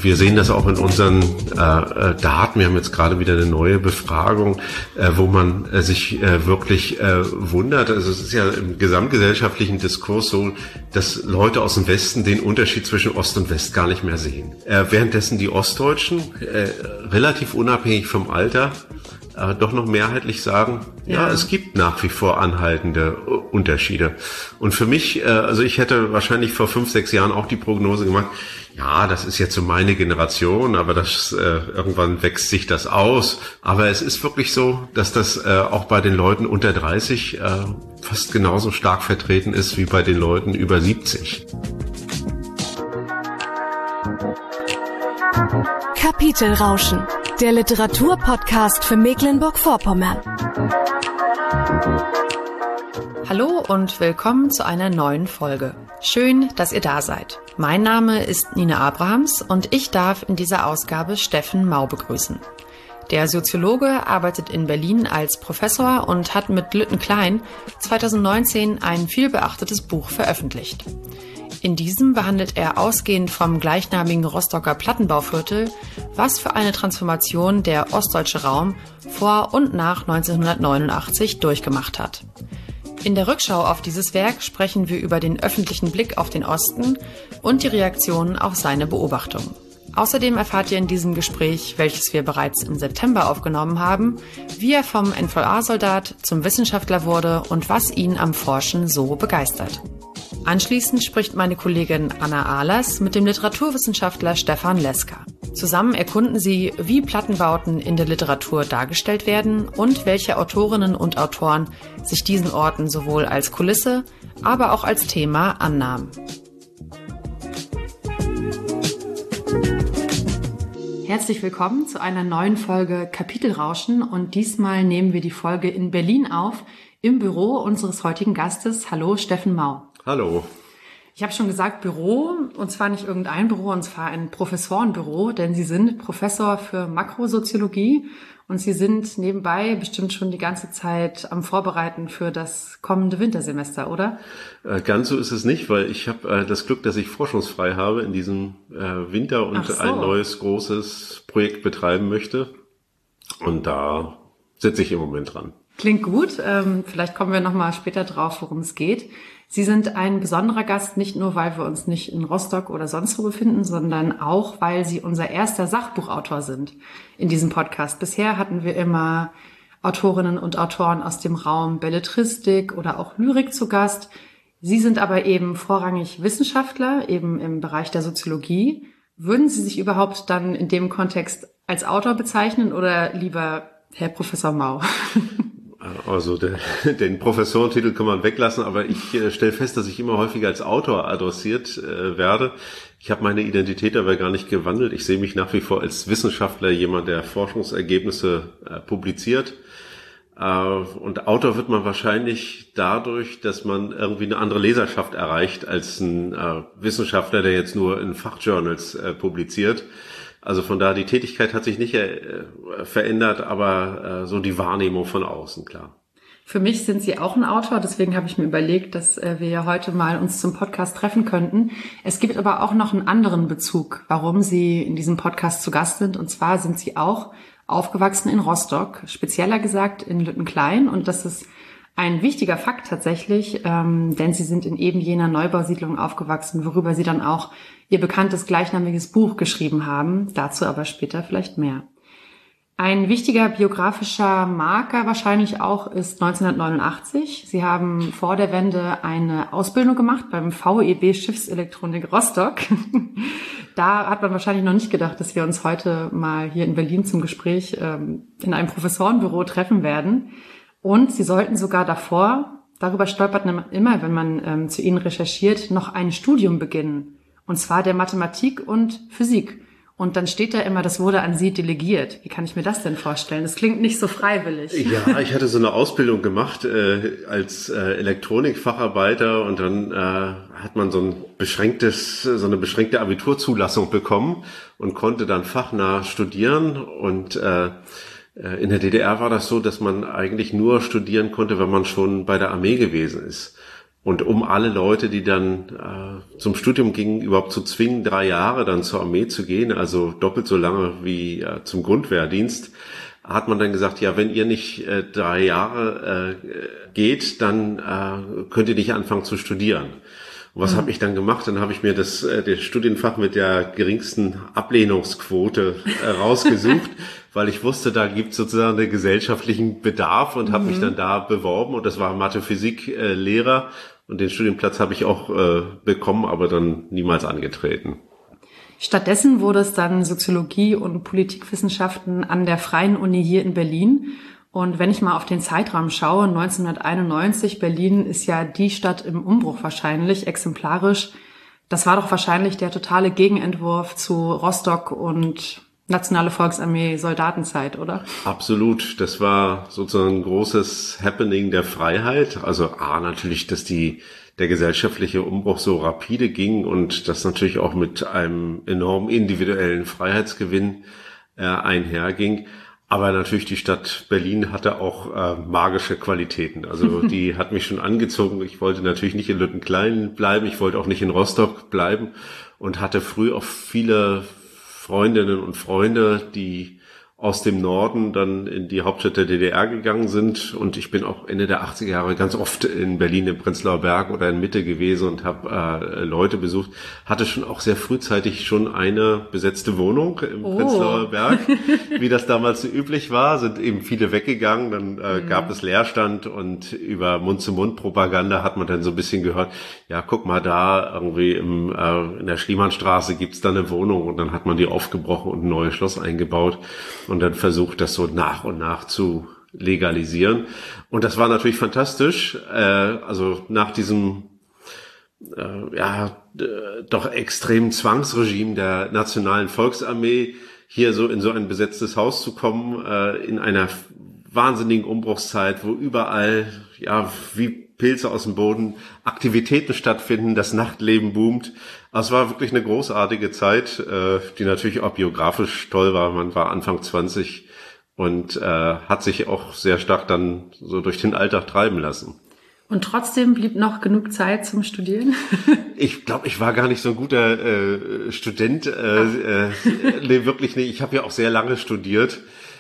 wir sehen das auch in unseren Daten. Wir haben jetzt gerade wieder eine neue Befragung, wo man sich wirklich wundert. Also es ist ja im gesamtgesellschaftlichen Diskurs so, dass Leute aus dem Westen den Unterschied zwischen Ost und West gar nicht mehr sehen. Währenddessen die Ostdeutschen relativ unabhängig vom Alter doch noch mehrheitlich sagen, ja, es gibt nach wie vor anhaltende Unterschiede. Und für mich, also ich hätte wahrscheinlich vor 5, 6 Jahren auch die Prognose gemacht, ja, das ist jetzt so meine Generation, aber das irgendwann wächst sich das aus. Aber es ist wirklich so, dass das auch bei den Leuten unter 30 fast genauso stark vertreten ist wie bei den Leuten über 70. Kapitelrauschen, der Literaturpodcast für Mecklenburg-Vorpommern. Hallo und willkommen zu einer neuen Folge. Schön, dass ihr da seid. Mein Name ist Nina Abrahams und ich darf in dieser Ausgabe Steffen Mau begrüßen. Der Soziologe arbeitet in Berlin als Professor und hat mit Lütten Klein 2019 ein vielbeachtetes Buch veröffentlicht. In diesem behandelt er ausgehend vom gleichnamigen Rostocker Plattenbauviertel, was für eine Transformation der ostdeutsche Raum vor und nach 1989 durchgemacht hat. In der Rückschau auf dieses Werk sprechen wir über den öffentlichen Blick auf den Osten und die Reaktionen auf seine Beobachtungen. Außerdem erfahrt ihr in diesem Gespräch, welches wir bereits im September aufgenommen haben, wie er vom NVA-Soldat zum Wissenschaftler wurde und was ihn am Forschen so begeistert. Anschließend spricht meine Kollegin Anna Ahlers mit dem Literaturwissenschaftler Stefan Leska. Zusammen erkunden sie, wie Plattenbauten in der Literatur dargestellt werden und welche Autorinnen und Autoren sich diesen Orten sowohl als Kulisse, aber auch als Thema annahmen. Herzlich willkommen zu einer neuen Folge Kapitelrauschen und diesmal nehmen wir die Folge in Berlin auf, im Büro unseres heutigen Gastes. Hallo, Steffen Mau. Hallo. Ich habe schon gesagt Büro, und zwar nicht irgendein Büro, und zwar ein Professorenbüro, denn Sie sind Professor für Makrosoziologie und Sie sind nebenbei bestimmt schon die ganze Zeit am Vorbereiten für das kommende Wintersemester, oder? Ganz so ist es nicht, weil ich habe das Glück, dass ich forschungsfrei habe in diesem Winter und ein neues großes Projekt betreiben möchte. Und da sitze ich im Moment dran. Klingt gut. Vielleicht kommen wir nochmal später drauf, worum es geht. Sie sind ein besonderer Gast, nicht nur, weil wir uns nicht in Rostock oder sonst wo befinden, sondern auch, weil Sie unser erster Sachbuchautor sind in diesem Podcast. Bisher hatten wir immer Autorinnen und Autoren aus dem Raum Belletristik oder auch Lyrik zu Gast. Sie sind aber eben vorrangig Wissenschaftler, eben im Bereich der Soziologie. Würden Sie sich überhaupt dann in dem Kontext als Autor bezeichnen oder lieber Herr Professor Mau? Also den Professorentitel kann man weglassen, aber ich stelle fest, dass ich immer häufiger als Autor adressiert werde. Ich habe meine Identität aber gar nicht gewandelt. Ich sehe mich nach wie vor als Wissenschaftler, jemand, der Forschungsergebnisse publiziert. Und Autor wird man wahrscheinlich dadurch, dass man irgendwie eine andere Leserschaft erreicht als ein Wissenschaftler, der jetzt nur in Fachjournals publiziert. Also von daher, die Tätigkeit hat sich nicht verändert, aber so die Wahrnehmung von außen, klar. Für mich sind Sie auch ein Autor, deswegen habe ich mir überlegt, dass wir ja heute mal uns zum Podcast treffen könnten. Es gibt aber auch noch einen anderen Bezug, warum Sie in diesem Podcast zu Gast sind. Und zwar sind Sie auch aufgewachsen in Rostock, spezieller gesagt in Lütten Klein. Und das ist ein wichtiger Fakt tatsächlich, denn Sie sind in eben jener Neubausiedlung aufgewachsen, worüber Sie dann auch Ihr bekanntes gleichnamiges Buch geschrieben haben. Dazu aber später vielleicht mehr. Ein wichtiger biografischer Marker wahrscheinlich auch ist 1989. Sie haben vor der Wende eine Ausbildung gemacht beim VEB Schiffselektronik Rostock. Da hat man wahrscheinlich noch nicht gedacht, dass wir uns heute mal hier in Berlin zum Gespräch in einem Professorenbüro treffen werden. Und Sie sollten sogar darüber stolpert man immer, wenn man zu Ihnen recherchiert, noch ein Studium beginnen. Und zwar der Mathematik und Physik. Und dann steht da immer, das wurde an Sie delegiert. Wie kann ich mir das denn vorstellen? Das klingt nicht so freiwillig. Ja, ich hatte so eine Ausbildung gemacht als Elektronikfacharbeiter und dann hat man so eine beschränkte Abiturzulassung bekommen und konnte dann fachnah studieren. Und in der DDR war das so, dass man eigentlich nur studieren konnte, wenn man schon bei der Armee gewesen ist. Und um alle Leute, die dann zum Studium gingen, überhaupt zu zwingen, 3 Jahre dann zur Armee zu gehen, also doppelt so lange wie zum Grundwehrdienst, hat man dann gesagt, ja, wenn ihr nicht 3 Jahre geht, dann könnt ihr nicht anfangen zu studieren. Und was habe ich dann gemacht? Dann habe ich mir das Studienfach mit der geringsten Ablehnungsquote rausgesucht, weil ich wusste, da gibt es sozusagen einen gesellschaftlichen Bedarf und habe mich dann da beworben. Und das war Mathe-Physik-Lehrer. Und den Studienplatz habe ich auch bekommen, aber dann niemals angetreten. Stattdessen wurde es dann Soziologie und Politikwissenschaften an der Freien Uni hier in Berlin. Und wenn ich mal auf den Zeitraum schaue, 1991, Berlin ist ja die Stadt im Umbruch wahrscheinlich, exemplarisch. Das war doch wahrscheinlich der totale Gegenentwurf zu Rostock und Nationale Volksarmee Soldatenzeit, oder? Absolut. Das war sozusagen ein großes Happening der Freiheit. Also natürlich, dass der gesellschaftliche Umbruch so rapide ging und das natürlich auch mit einem enormen individuellen Freiheitsgewinn einherging. Aber natürlich, die Stadt Berlin hatte auch magische Qualitäten. Also die hat mich schon angezogen. Ich wollte natürlich nicht in Lüttenklein bleiben. Ich wollte auch nicht in Rostock bleiben und hatte früh auch viele Freundinnen und Freunde, die aus dem Norden dann in die Hauptstadt der DDR gegangen sind. Und ich bin auch Ende der 80er Jahre ganz oft in Berlin, im Prenzlauer Berg oder in Mitte gewesen und habe Leute besucht. Hatte schon auch sehr frühzeitig schon eine besetzte Wohnung im Prenzlauer Berg, wie das damals so üblich war. Sind eben viele weggegangen, dann gab es Leerstand und über Mund-zu-Mund-Propaganda hat man dann so ein bisschen gehört, ja, guck mal da, irgendwie in der Schliemannstraße gibt's da eine Wohnung und dann hat man die aufgebrochen und ein neues Schloss eingebaut. Und dann versucht, das so nach und nach zu legalisieren. Und das war natürlich fantastisch. Also nach diesem doch extremen Zwangsregime der Nationalen Volksarmee hier so in so ein besetztes Haus zu kommen, in einer wahnsinnigen Umbruchszeit, wo überall wie Pilze aus dem Boden Aktivitäten stattfinden, das Nachtleben boomt. Also es war wirklich eine großartige Zeit, die natürlich auch biografisch toll war. Man war Anfang 20 und hat sich auch sehr stark dann so durch den Alltag treiben lassen. Und trotzdem blieb noch genug Zeit zum Studieren? Ich glaube, ich war gar nicht so ein guter Student. Nee, wirklich nicht. Ich habe ja auch sehr lange studiert.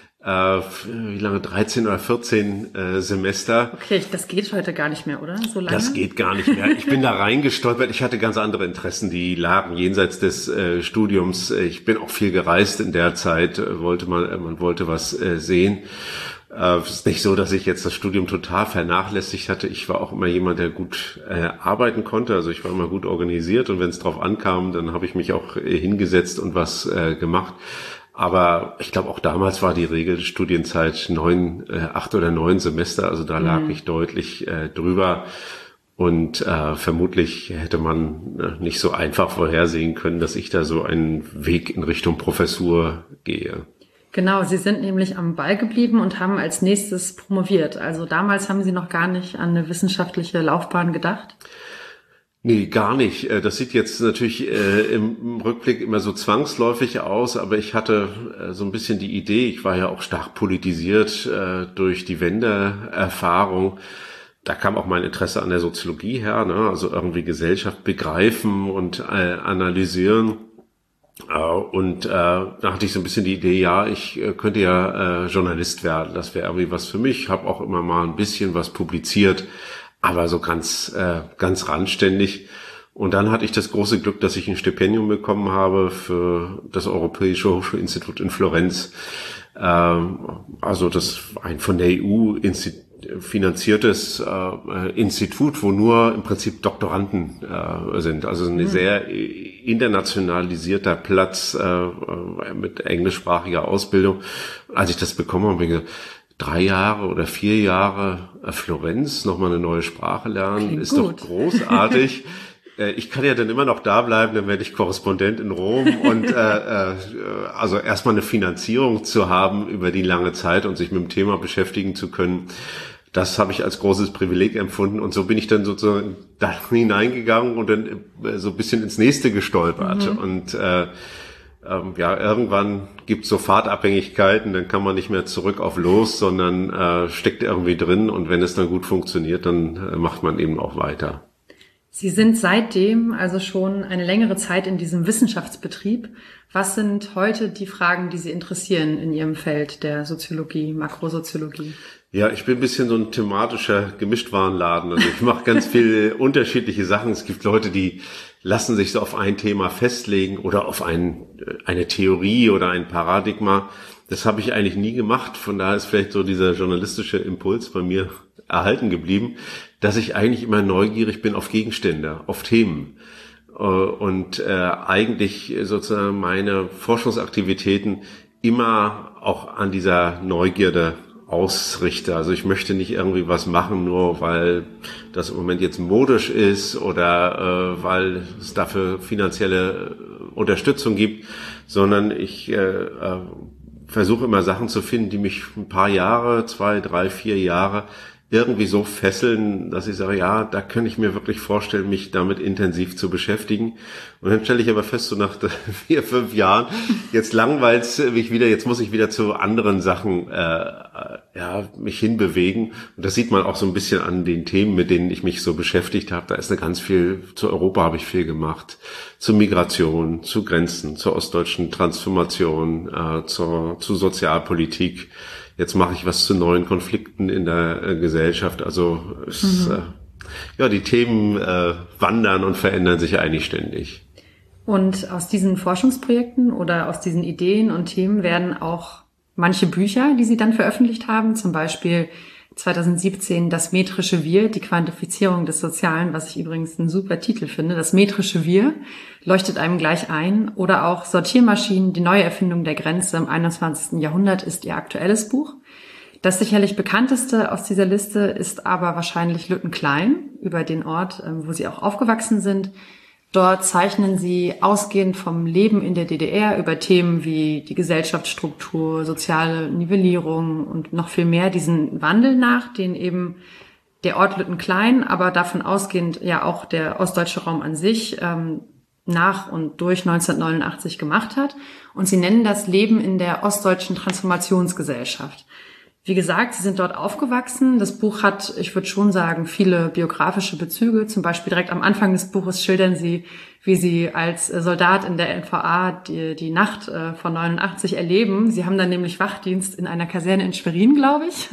Wie lange? 13 oder 14 Semester. Okay, das geht heute gar nicht mehr, oder? So lange? Das geht gar nicht mehr. Ich bin da reingestolpert. Ich hatte ganz andere Interessen, die lagen jenseits des Studiums. Ich bin auch viel gereist in der Zeit. Man wollte was sehen. Es ist nicht so, dass ich jetzt das Studium total vernachlässigt hatte. Ich war auch immer jemand, der gut arbeiten konnte. Also ich war immer gut organisiert und wenn es drauf ankam, dann habe ich mich auch hingesetzt und was gemacht. Aber ich glaube, auch damals war die Regelstudienzeit 8 oder 9 Semester, also da lag ich deutlich drüber. Und vermutlich hätte man nicht so einfach vorhersehen können, dass ich da so einen Weg in Richtung Professur gehe. Genau, Sie sind nämlich am Ball geblieben und haben als nächstes promoviert. Also damals haben Sie noch gar nicht an eine wissenschaftliche Laufbahn gedacht? Nee, gar nicht. Das sieht jetzt natürlich im Rückblick immer so zwangsläufig aus, aber ich hatte so ein bisschen die Idee, ich war ja auch stark politisiert durch die Wendeerfahrung. Da kam auch mein Interesse an der Soziologie her, ne? Also irgendwie Gesellschaft begreifen und analysieren. Und da hatte ich so ein bisschen die Idee, ja, ich könnte ja Journalist werden. Das wäre irgendwie was für mich. Ich habe auch immer mal ein bisschen was publiziert, aber so ganz randständig. Und dann hatte ich das große Glück, dass ich ein Stipendium bekommen habe für das Europäische Hochschulinstitut in Florenz. Also das ein von der EU finanziertes Institut, wo nur im Prinzip Doktoranden sind. Also ein sehr internationalisierter Platz mit englischsprachiger Ausbildung. Als ich das bekommen habe, habe ich gesagt, 3 Jahre oder 4 Jahre Florenz, nochmal eine neue Sprache lernen, klingt ist gut. Doch großartig. Ich kann ja dann immer noch da bleiben, dann werde ich Korrespondent in Rom und also erstmal eine Finanzierung zu haben über die lange Zeit und sich mit dem Thema beschäftigen zu können, das habe ich als großes Privileg empfunden und so bin ich dann sozusagen da hineingegangen und dann so ein bisschen ins nächste gestolpert und irgendwann gibt's so Fahrtabhängigkeiten, dann kann man nicht mehr zurück auf los, sondern steckt irgendwie drin und wenn es dann gut funktioniert, dann macht man eben auch weiter. Sie sind seitdem also schon eine längere Zeit in diesem Wissenschaftsbetrieb. Was sind heute die Fragen, die Sie interessieren in Ihrem Feld der Soziologie, Makrosoziologie? Ja, ich bin ein bisschen so ein thematischer Gemischtwarenladen. Also ich mache ganz viele unterschiedliche Sachen. Es gibt Leute, die lassen sich so auf ein Thema festlegen oder auf eine Theorie oder ein Paradigma. Das habe ich eigentlich nie gemacht. Von daher ist vielleicht so dieser journalistische Impuls bei mir erhalten geblieben, dass ich eigentlich immer neugierig bin auf Gegenstände, auf Themen. Und eigentlich sozusagen meine Forschungsaktivitäten immer auch an dieser Neugierde ausrichte. Also ich möchte nicht irgendwie was machen, nur weil das im Moment jetzt modisch ist oder weil es dafür finanzielle Unterstützung gibt, sondern ich versuche immer Sachen zu finden, die mich ein paar Jahre, 2, 3, 4 Jahre irgendwie so fesseln, dass ich sage, ja, da könnte ich mir wirklich vorstellen, mich damit intensiv zu beschäftigen. Und dann stelle ich aber fest, so nach 4, 5 Jahren, jetzt langweilt's mich wieder, jetzt muss ich wieder zu anderen Sachen mich hinbewegen. Und das sieht man auch so ein bisschen an den Themen, mit denen ich mich so beschäftigt habe. Da ist ganz viel, zu Europa habe ich viel gemacht, zu Migration, zu Grenzen, zur ostdeutschen Transformation, zu Sozialpolitik. Jetzt mache ich was zu neuen Konflikten in der Gesellschaft. Also die Themen wandern und verändern sich eigentlich ständig. Und aus diesen Forschungsprojekten oder aus diesen Ideen und Themen werden auch manche Bücher, die Sie dann veröffentlicht haben, zum Beispiel 2017 Das metrische Wir, die Quantifizierung des Sozialen, was ich übrigens einen super Titel finde. Das metrische Wir leuchtet einem gleich ein. Oder auch Sortiermaschinen, die neue Erfindung der Grenze im 21. Jahrhundert ist Ihr aktuelles Buch. Das sicherlich bekannteste aus dieser Liste ist aber wahrscheinlich Lüttenklein, über den Ort, wo Sie auch aufgewachsen sind. Dort zeichnen Sie ausgehend vom Leben in der DDR über Themen wie die Gesellschaftsstruktur, soziale Nivellierung und noch viel mehr diesen Wandel nach, den eben der Ort Lüttenklein, aber davon ausgehend ja auch der ostdeutsche Raum an sich nach und durch 1989 gemacht hat. Und Sie nennen das Leben in der ostdeutschen Transformationsgesellschaft. Wie gesagt, Sie sind dort aufgewachsen. Das Buch hat, ich würde schon sagen, viele biografische Bezüge. Zum Beispiel direkt am Anfang des Buches schildern Sie, wie Sie als Soldat in der NVA die Nacht von 89 erleben. Sie haben dann nämlich Wachdienst in einer Kaserne in Schwerin, glaube ich.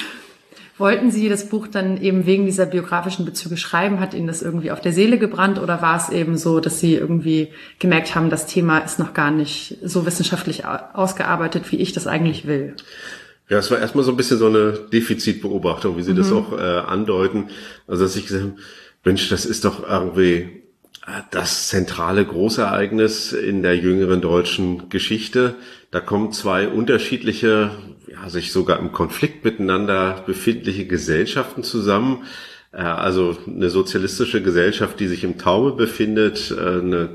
Wollten Sie das Buch dann eben wegen dieser biografischen Bezüge schreiben? Hat Ihnen das irgendwie auf der Seele gebrannt? Oder war es eben so, dass Sie irgendwie gemerkt haben, das Thema ist noch gar nicht so wissenschaftlich ausgearbeitet, wie ich das eigentlich will? Ja, es war erstmal so ein bisschen so eine Defizitbeobachtung, wie Sie das auch andeuten. Also, dass ich gesagt habe, Mensch, das ist doch irgendwie das zentrale Großereignis in der jüngeren deutschen Geschichte. Da kommen zwei unterschiedliche, sich sogar im Konflikt miteinander befindliche Gesellschaften zusammen. Also eine sozialistische Gesellschaft, die sich im Taumel befindet, eine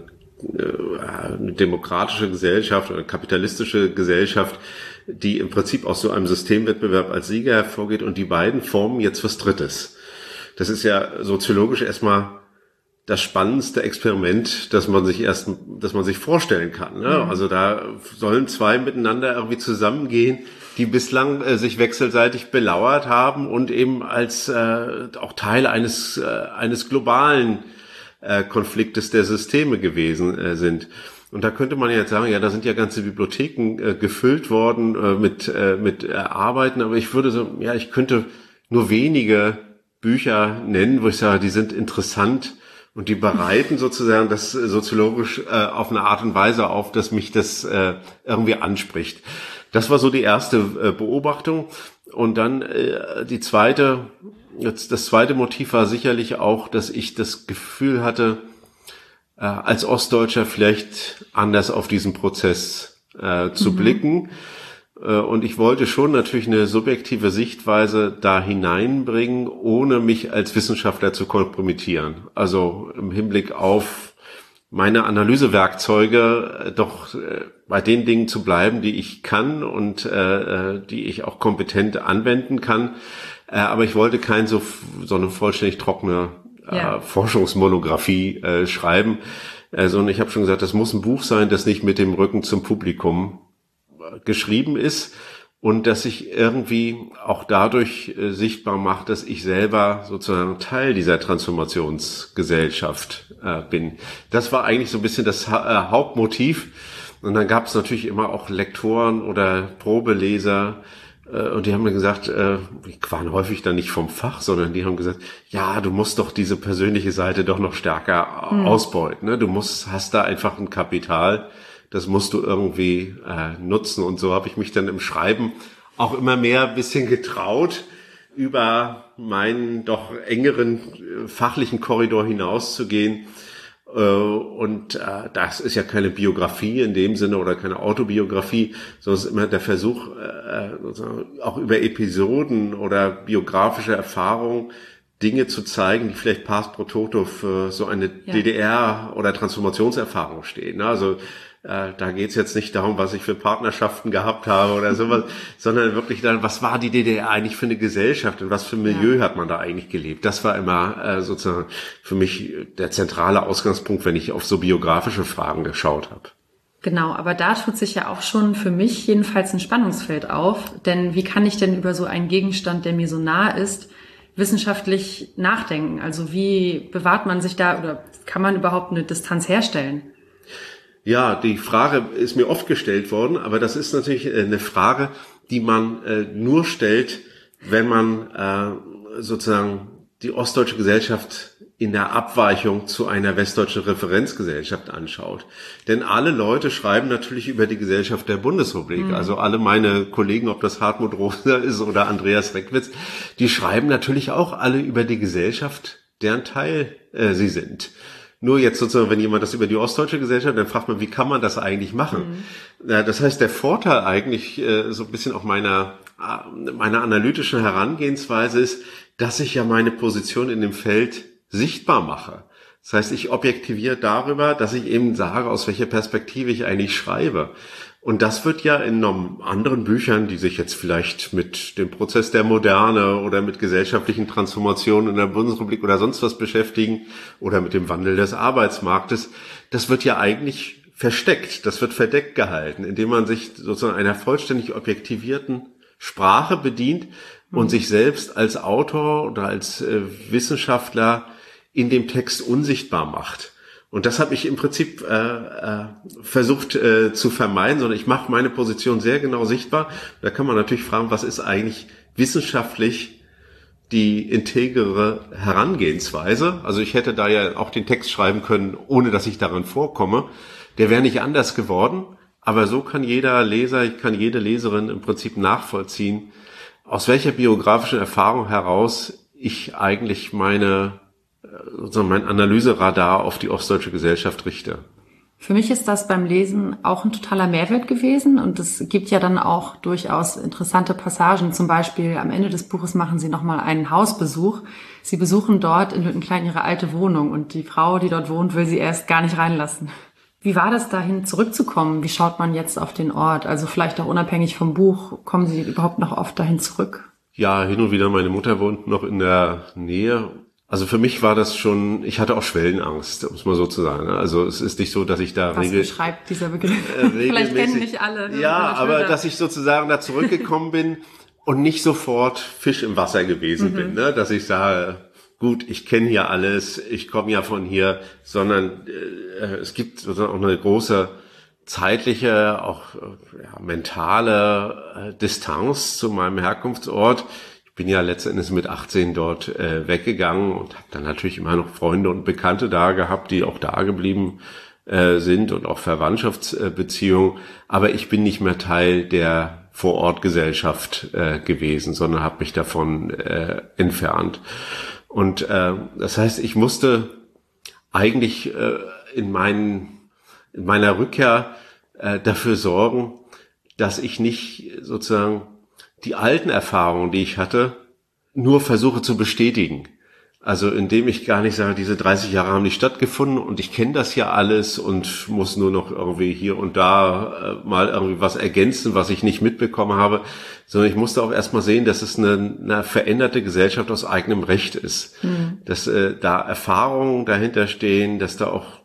demokratische Gesellschaft oder kapitalistische Gesellschaft, die im Prinzip aus so einem Systemwettbewerb als Sieger hervorgeht, und die beiden formen jetzt was Drittes. Das ist ja soziologisch erstmal das spannendste Experiment, das man sich vorstellen kann. Ne? Also da sollen zwei miteinander irgendwie zusammengehen, die bislang sich wechselseitig belauert haben und eben als auch Teil eines globalen Konfliktes der Systeme gewesen sind. Und da könnte man jetzt sagen, ja, da sind ja ganze Bibliotheken gefüllt worden mit Arbeiten, aber ich könnte nur wenige Bücher nennen, wo ich sage, die sind interessant und die bereiten sozusagen das soziologisch auf eine Art und Weise auf, dass mich das irgendwie anspricht. Das war so die erste Beobachtung. Und dann das zweite Motiv war sicherlich auch, dass ich das Gefühl hatte, als Ostdeutscher vielleicht anders auf diesen Prozess zu blicken. Und ich wollte schon natürlich eine subjektive Sichtweise da hineinbringen, ohne mich als Wissenschaftler zu kompromittieren. Also im Hinblick auf meine Analysewerkzeuge doch bei den Dingen zu bleiben, die ich kann und die ich auch kompetent anwenden kann. Aber ich wollte so eine vollständig trockene Forschungsmonographie schreiben, sondern ich habe schon gesagt, das muss ein Buch sein, das nicht mit dem Rücken zum Publikum geschrieben ist und dass ich irgendwie auch dadurch sichtbar mache, dass ich selber sozusagen Teil dieser Transformationsgesellschaft bin. Das war eigentlich so ein bisschen das Hauptmotiv. Und dann gab es natürlich immer auch Lektoren oder Probeleser, und die haben mir gesagt, die waren häufig dann nicht vom Fach, sondern die haben gesagt, ja, du musst doch diese persönliche Seite doch noch stärker ausbeuten. Ne? Hast da einfach ein Kapital, das musst du irgendwie nutzen. Und so habe ich mich dann im Schreiben auch immer mehr ein bisschen getraut, über meinen doch engeren fachlichen Korridor hinauszugehen. Und das ist ja keine Biografie in dem Sinne oder keine Autobiografie, sondern es ist immer der Versuch, auch über Episoden oder biografische Erfahrungen Dinge zu zeigen, die vielleicht pars pro toto für so eine DDR- oder Transformationserfahrung stehen. Also da geht's jetzt nicht darum, was ich für Partnerschaften gehabt habe oder sowas, sondern wirklich dann, was war die DDR eigentlich für eine Gesellschaft und was für ein Milieu hat man da eigentlich gelebt? Das war immer sozusagen für mich der zentrale Ausgangspunkt, wenn ich auf so biografische Fragen geschaut habe. Genau, aber da tut sich ja auch schon für mich jedenfalls ein Spannungsfeld auf, denn wie kann ich denn über so einen Gegenstand, der mir so nah ist, wissenschaftlich nachdenken? Also wie bewahrt man sich da oder kann man überhaupt eine Distanz herstellen? Ja, die Frage ist mir oft gestellt worden, aber das ist natürlich eine Frage, die man nur stellt, wenn man sozusagen die ostdeutsche Gesellschaft in der Abweichung zu einer westdeutschen Referenzgesellschaft anschaut. Denn alle Leute schreiben natürlich über die Gesellschaft der Bundesrepublik. Also alle meine Kollegen, ob das Hartmut Rosa ist oder Andreas Reckwitz, die schreiben natürlich auch alle über die Gesellschaft, deren Teil sie sind. Nur jetzt sozusagen, wenn jemand das über die ostdeutsche Gesellschaft, dann fragt man, wie kann man das eigentlich machen? Das heißt, der Vorteil eigentlich so ein bisschen auch meiner analytischen Herangehensweise ist, dass ich ja meine Position in dem Feld sichtbar mache. Das heißt, ich objektiviere darüber, dass ich eben sage, aus welcher Perspektive ich eigentlich schreibe. Und das wird ja in anderen Büchern, die sich jetzt vielleicht mit dem Prozess der Moderne oder mit gesellschaftlichen Transformationen in der Bundesrepublik oder sonst was beschäftigen oder mit dem Wandel des Arbeitsmarktes, das wird ja eigentlich versteckt, das wird verdeckt gehalten, indem man sich sozusagen einer vollständig objektivierten Sprache bedient und sich selbst als Autor oder als Wissenschaftler in dem Text unsichtbar macht. Und das habe ich im Prinzip versucht zu vermeiden, sondern ich mache meine Position sehr genau sichtbar. Da kann man natürlich fragen, was ist eigentlich wissenschaftlich die integere Herangehensweise? Also ich hätte da ja auch den Text schreiben können, ohne dass ich darin vorkomme. Der wäre nicht anders geworden, aber so kann jeder Leser, kann jede Leserin im Prinzip nachvollziehen, aus welcher biografischen Erfahrung heraus ich eigentlich mein Analyseradar auf die ostdeutsche Gesellschaft richte. Für mich ist das beim Lesen auch ein totaler Mehrwert gewesen und es gibt ja dann auch durchaus interessante Passagen. Zum Beispiel am Ende des Buches machen Sie nochmal einen Hausbesuch. Sie besuchen dort in Lüttenklein Ihre alte Wohnung und die Frau, die dort wohnt, will Sie erst gar nicht reinlassen. Wie war das, dahin zurückzukommen? Wie schaut man jetzt auf den Ort? Also vielleicht auch unabhängig vom Buch, kommen Sie überhaupt noch oft dahin zurück? Ja, hin und wieder. Meine Mutter wohnt noch in der Nähe. Also für mich war das schon, ich hatte auch Schwellenangst, um es mal so zu sagen. Also es ist nicht so, dass ich da Was beschreibt dieser Begriff? Vielleicht kennen nicht alle. Ne? Ja, aber dass ich sozusagen da zurückgekommen bin und nicht sofort Fisch im Wasser gewesen bin. Ne? Dass ich sage, gut, ich kenne hier alles, ich komme ja von hier, sondern es gibt sozusagen auch eine große zeitliche, auch mentale Distanz zu meinem Herkunftsort. Ich bin ja letztendlich mit 18 dort weggegangen und habe dann natürlich immer noch Freunde und Bekannte da gehabt, die auch da geblieben sind und auch Verwandtschaftsbeziehungen. Aber ich bin nicht mehr Teil der Vorortgesellschaft gewesen, sondern habe mich davon entfernt. Und das heißt, ich musste eigentlich in meiner Rückkehr dafür sorgen, dass ich nicht sozusagen die alten Erfahrungen, die ich hatte, nur versuche zu bestätigen. Also indem ich gar nicht sage, diese 30 Jahre haben nicht stattgefunden und ich kenne das ja alles und muss nur noch irgendwie hier und da mal irgendwie was ergänzen, was ich nicht mitbekommen habe, sondern ich musste auch erstmal sehen, dass es eine veränderte Gesellschaft aus eigenem Recht ist. Dass da Erfahrungen dahinter stehen, dass da auch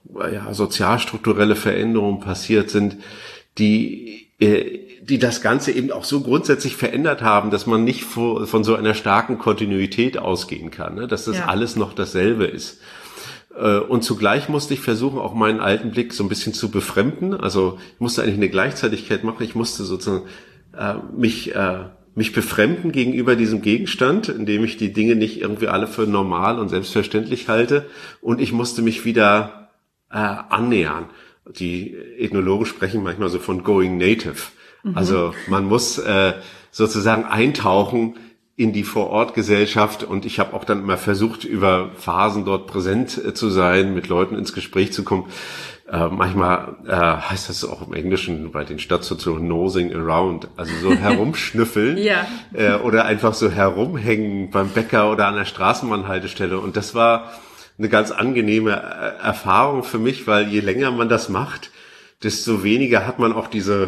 die das Ganze eben auch so grundsätzlich verändert haben, dass man nicht von so einer starken Kontinuität ausgehen kann, ne? Dass das alles noch dasselbe ist. Und zugleich musste ich versuchen, auch meinen alten Blick so ein bisschen zu befremden. Also ich musste eigentlich eine Gleichzeitigkeit machen. Ich musste sozusagen mich befremden gegenüber diesem Gegenstand, indem ich die Dinge nicht irgendwie alle für normal und selbstverständlich halte. Und ich musste mich wieder annähern. Die Ethnologen sprechen manchmal so von going native. Also man muss sozusagen eintauchen in die Vorortgesellschaft, und ich habe auch dann immer versucht, über Phasen dort präsent zu sein, mit Leuten ins Gespräch zu kommen. Manchmal heißt das auch im Englischen bei den Stadtsoziologen nosing around, also so herumschnüffeln oder einfach so herumhängen beim Bäcker oder an der Straßenbahnhaltestelle. Und das war eine ganz angenehme Erfahrung für mich, weil je länger man das macht, desto weniger hat man auch diese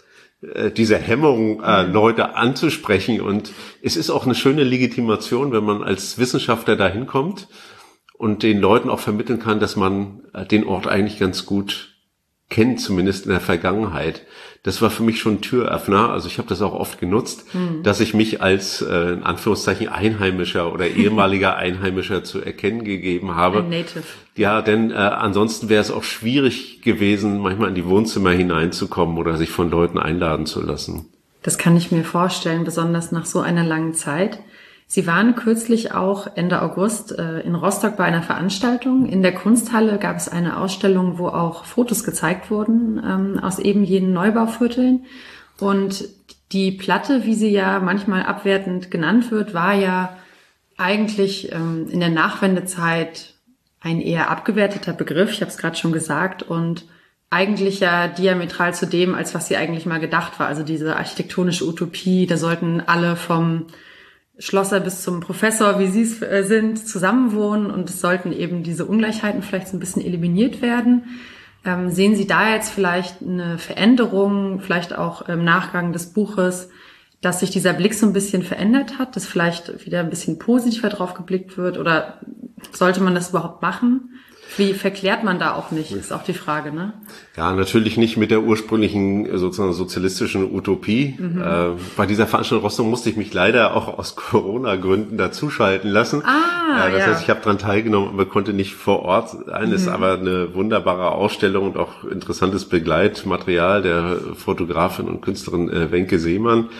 Hemmung, Leute anzusprechen. Und es ist auch eine schöne Legitimation, wenn man als Wissenschaftler dahin kommt und den Leuten auch vermitteln kann, dass man den Ort eigentlich ganz gut kennt, zumindest in der Vergangenheit. Das war für mich schon ein Türöffner. Also ich habe das auch oft genutzt, dass ich mich als in Anführungszeichen Einheimischer oder ehemaliger Einheimischer zu erkennen gegeben habe. Ein Native. Ja, denn ansonsten wäre es auch schwierig gewesen, manchmal in die Wohnzimmer hineinzukommen oder sich von Leuten einladen zu lassen. Das kann ich mir vorstellen, besonders nach so einer langen Zeit. Sie waren kürzlich auch Ende August in Rostock bei einer Veranstaltung. In der Kunsthalle gab es eine Ausstellung, wo auch Fotos gezeigt wurden aus eben jenen Neubauvierteln. Und die Platte, wie sie ja manchmal abwertend genannt wird, war ja eigentlich in der Nachwendezeit ein eher abgewerteter Begriff. Ich habe es gerade schon gesagt. Und eigentlich ja diametral zu dem, als was sie eigentlich mal gedacht war. Also diese architektonische Utopie, da sollten alle vom Schlosser bis zum Professor, wie Sie es sind, zusammenwohnen, und es sollten eben diese Ungleichheiten vielleicht so ein bisschen eliminiert werden. Sehen Sie da jetzt vielleicht eine Veränderung, vielleicht auch im Nachgang des Buches, dass sich dieser Blick so ein bisschen verändert hat, dass vielleicht wieder ein bisschen positiver drauf geblickt wird, oder sollte man das überhaupt machen? Wie verklärt man da auch nicht, ist auch die Frage, ne? Ja, natürlich nicht mit der ursprünglichen sozusagen sozialistischen Utopie. Bei dieser Veranstaltung in Rostock musste ich mich leider auch aus Corona-Gründen dazuschalten lassen. Das heißt, ich habe daran teilgenommen, aber konnte nicht vor Ort sein. Ist aber eine wunderbare Ausstellung und auch interessantes Begleitmaterial der Fotografin und Künstlerin Wenke Seemann,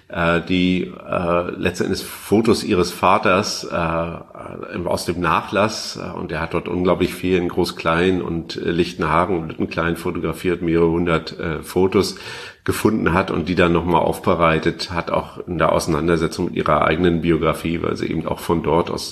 die letzten Endes Fotos ihres Vaters aus dem Nachlass, und er hat dort unglaublich viel in Groß-Klein und Lichtenhagen und Lüttenklein fotografiert, mehrere hundert Fotos gefunden hat und die dann nochmal aufbereitet hat, auch in der Auseinandersetzung mit ihrer eigenen Biografie, weil sie eben auch von dort aus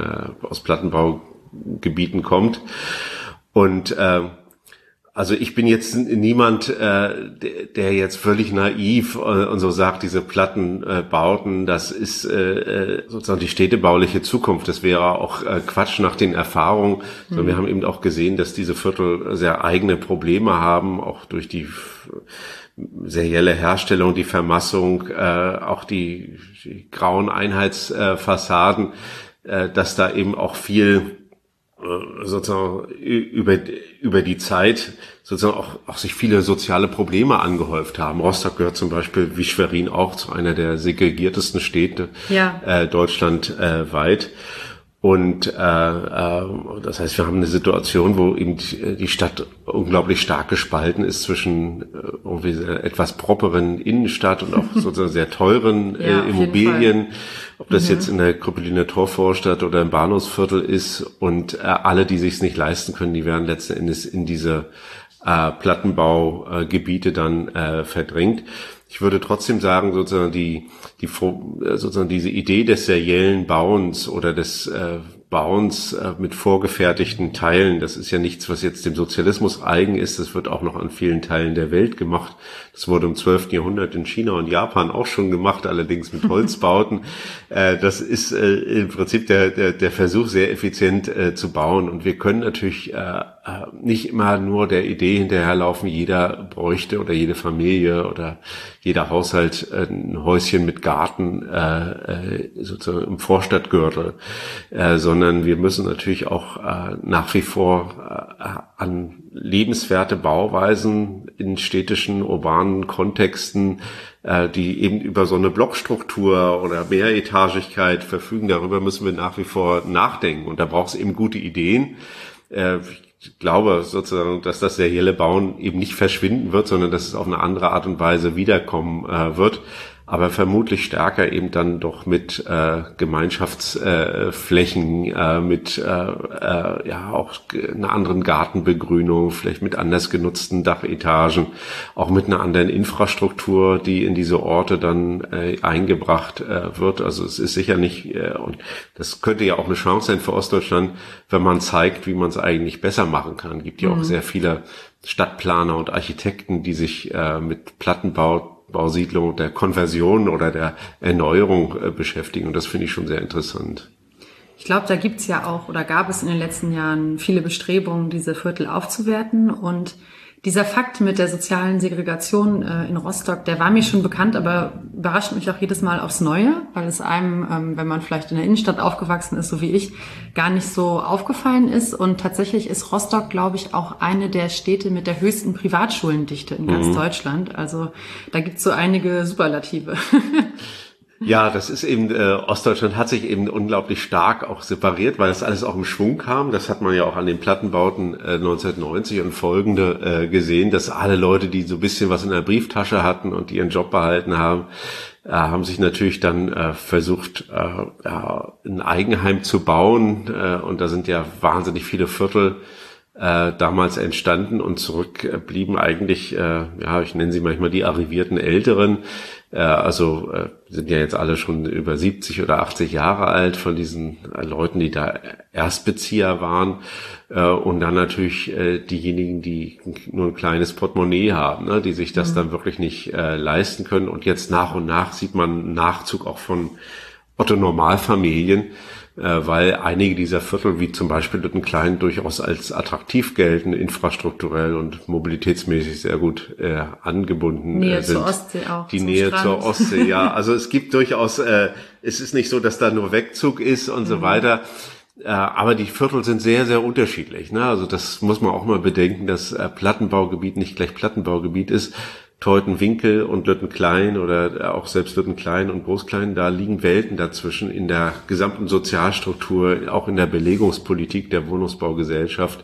Plattenbaugebieten kommt. Und also ich bin jetzt niemand, der jetzt völlig naiv und so sagt, diese Plattenbauten, das ist sozusagen die städtebauliche Zukunft. Das wäre auch Quatsch nach den Erfahrungen. Wir haben eben auch gesehen, dass diese Viertel sehr eigene Probleme haben, auch durch die serielle Herstellung, die Vermassung, auch die grauen Einheitsfassaden, dass da eben auch viel sozusagen über die Zeit sozusagen auch sich viele soziale Probleme angehäuft haben. Rostock gehört zum Beispiel, wie Schwerin auch, zu einer der segregiertesten Städte deutschlandweit. Und das heißt, wir haben eine Situation, wo eben die Stadt unglaublich stark gespalten ist zwischen irgendwie etwas properen Innenstadt und auch sozusagen sehr teuren Immobilien. Ob das jetzt in der Krüppeliner Torvorstadt oder im Bahnhofsviertel ist, und alle, die sich's nicht leisten können, die werden letzten Endes in diese Plattenbaugebiete dann verdrängt. Ich würde trotzdem sagen, sozusagen sozusagen diese Idee des seriellen Bauens oder des Bauens mit vorgefertigten Teilen, das ist ja nichts, was jetzt dem Sozialismus eigen ist. Das wird auch noch an vielen Teilen der Welt gemacht. Das wurde im 12. Jahrhundert in China und Japan auch schon gemacht, allerdings mit Holzbauten. Das ist im Prinzip der Versuch, sehr effizient zu bauen. Und wir können natürlich nicht immer nur der Idee hinterherlaufen, jeder bräuchte oder jede Familie oder jeder Haushalt ein Häuschen mit Garten sozusagen im Vorstadtgürtel, sondern wir müssen natürlich auch nach wie vor an lebenswerte Bauweisen in städtischen, urbanen Kontexten, die eben über so eine Blockstruktur oder Mehretagigkeit verfügen. Darüber müssen wir nach wie vor nachdenken. Und da braucht es eben gute Ideen. Ich glaube sozusagen, dass das serielle Bauen eben nicht verschwinden wird, sondern dass es auf eine andere Art und Weise wiederkommen wird. Aber vermutlich stärker eben dann doch mit Gemeinschaftsflächen, mit auch einer anderen Gartenbegrünung, vielleicht mit anders genutzten Dachetagen, auch mit einer anderen Infrastruktur, die in diese Orte dann eingebracht wird. Also es ist sicher nicht, und das könnte ja auch eine Chance sein für Ostdeutschland, wenn man zeigt, wie man es eigentlich besser machen kann. Es gibt ja auch sehr viele Stadtplaner und Architekten, die sich mit Plattenbausiedlung, der Konversion oder der Erneuerung beschäftigen. Und das finde ich schon sehr interessant. Ich glaube, da gibt's ja auch oder gab es in den letzten Jahren viele Bestrebungen, diese Viertel aufzuwerten. Und dieser Fakt mit der sozialen Segregation in Rostock, der war mir schon bekannt, aber überrascht mich auch jedes Mal aufs Neue, weil es einem, wenn man vielleicht in der Innenstadt aufgewachsen ist, so wie ich, gar nicht so aufgefallen ist. Und tatsächlich ist Rostock, glaube ich, auch eine der Städte mit der höchsten Privatschulendichte in ganz Deutschland. Also da gibt's so einige Superlative. Ja, das ist eben, Ostdeutschland hat sich eben unglaublich stark auch separiert, weil das alles auch im Schwung kam. Das hat man ja auch an den Plattenbauten 1990 und folgende gesehen, dass alle Leute, die so ein bisschen was in der Brieftasche hatten und die ihren Job behalten haben, haben sich natürlich dann versucht, ein Eigenheim zu bauen. Und da sind ja wahnsinnig viele Viertel damals entstanden und zurückblieben eigentlich, ich nenne sie manchmal die arrivierten Älteren, sind ja jetzt alle schon über 70 oder 80 Jahre alt von diesen Leuten, die da Erstbezieher waren, und dann natürlich diejenigen, die nur ein kleines Portemonnaie haben, ne, die sich das dann wirklich nicht leisten können. Und jetzt nach und nach sieht man einen Nachzug auch von Otto-Normalfamilien, weil einige dieser Viertel, wie zum Beispiel Lüttenklein, durchaus als attraktiv gelten, infrastrukturell und mobilitätsmäßig sehr gut angebunden Nähe sind. Zur Ostsee auch. Die Nähe zur Ostsee, ja. Also es gibt durchaus, es ist nicht so, dass da nur Wegzug ist und so weiter. Aber die Viertel sind sehr, sehr unterschiedlich. Ne? Also das muss man auch mal bedenken, dass Plattenbaugebiet nicht gleich Plattenbaugebiet ist. Teutenwinkel und Lüttenklein oder auch selbst Lüttenklein und Großklein, da liegen Welten dazwischen in der gesamten Sozialstruktur, auch in der Belegungspolitik der Wohnungsbaugesellschaft,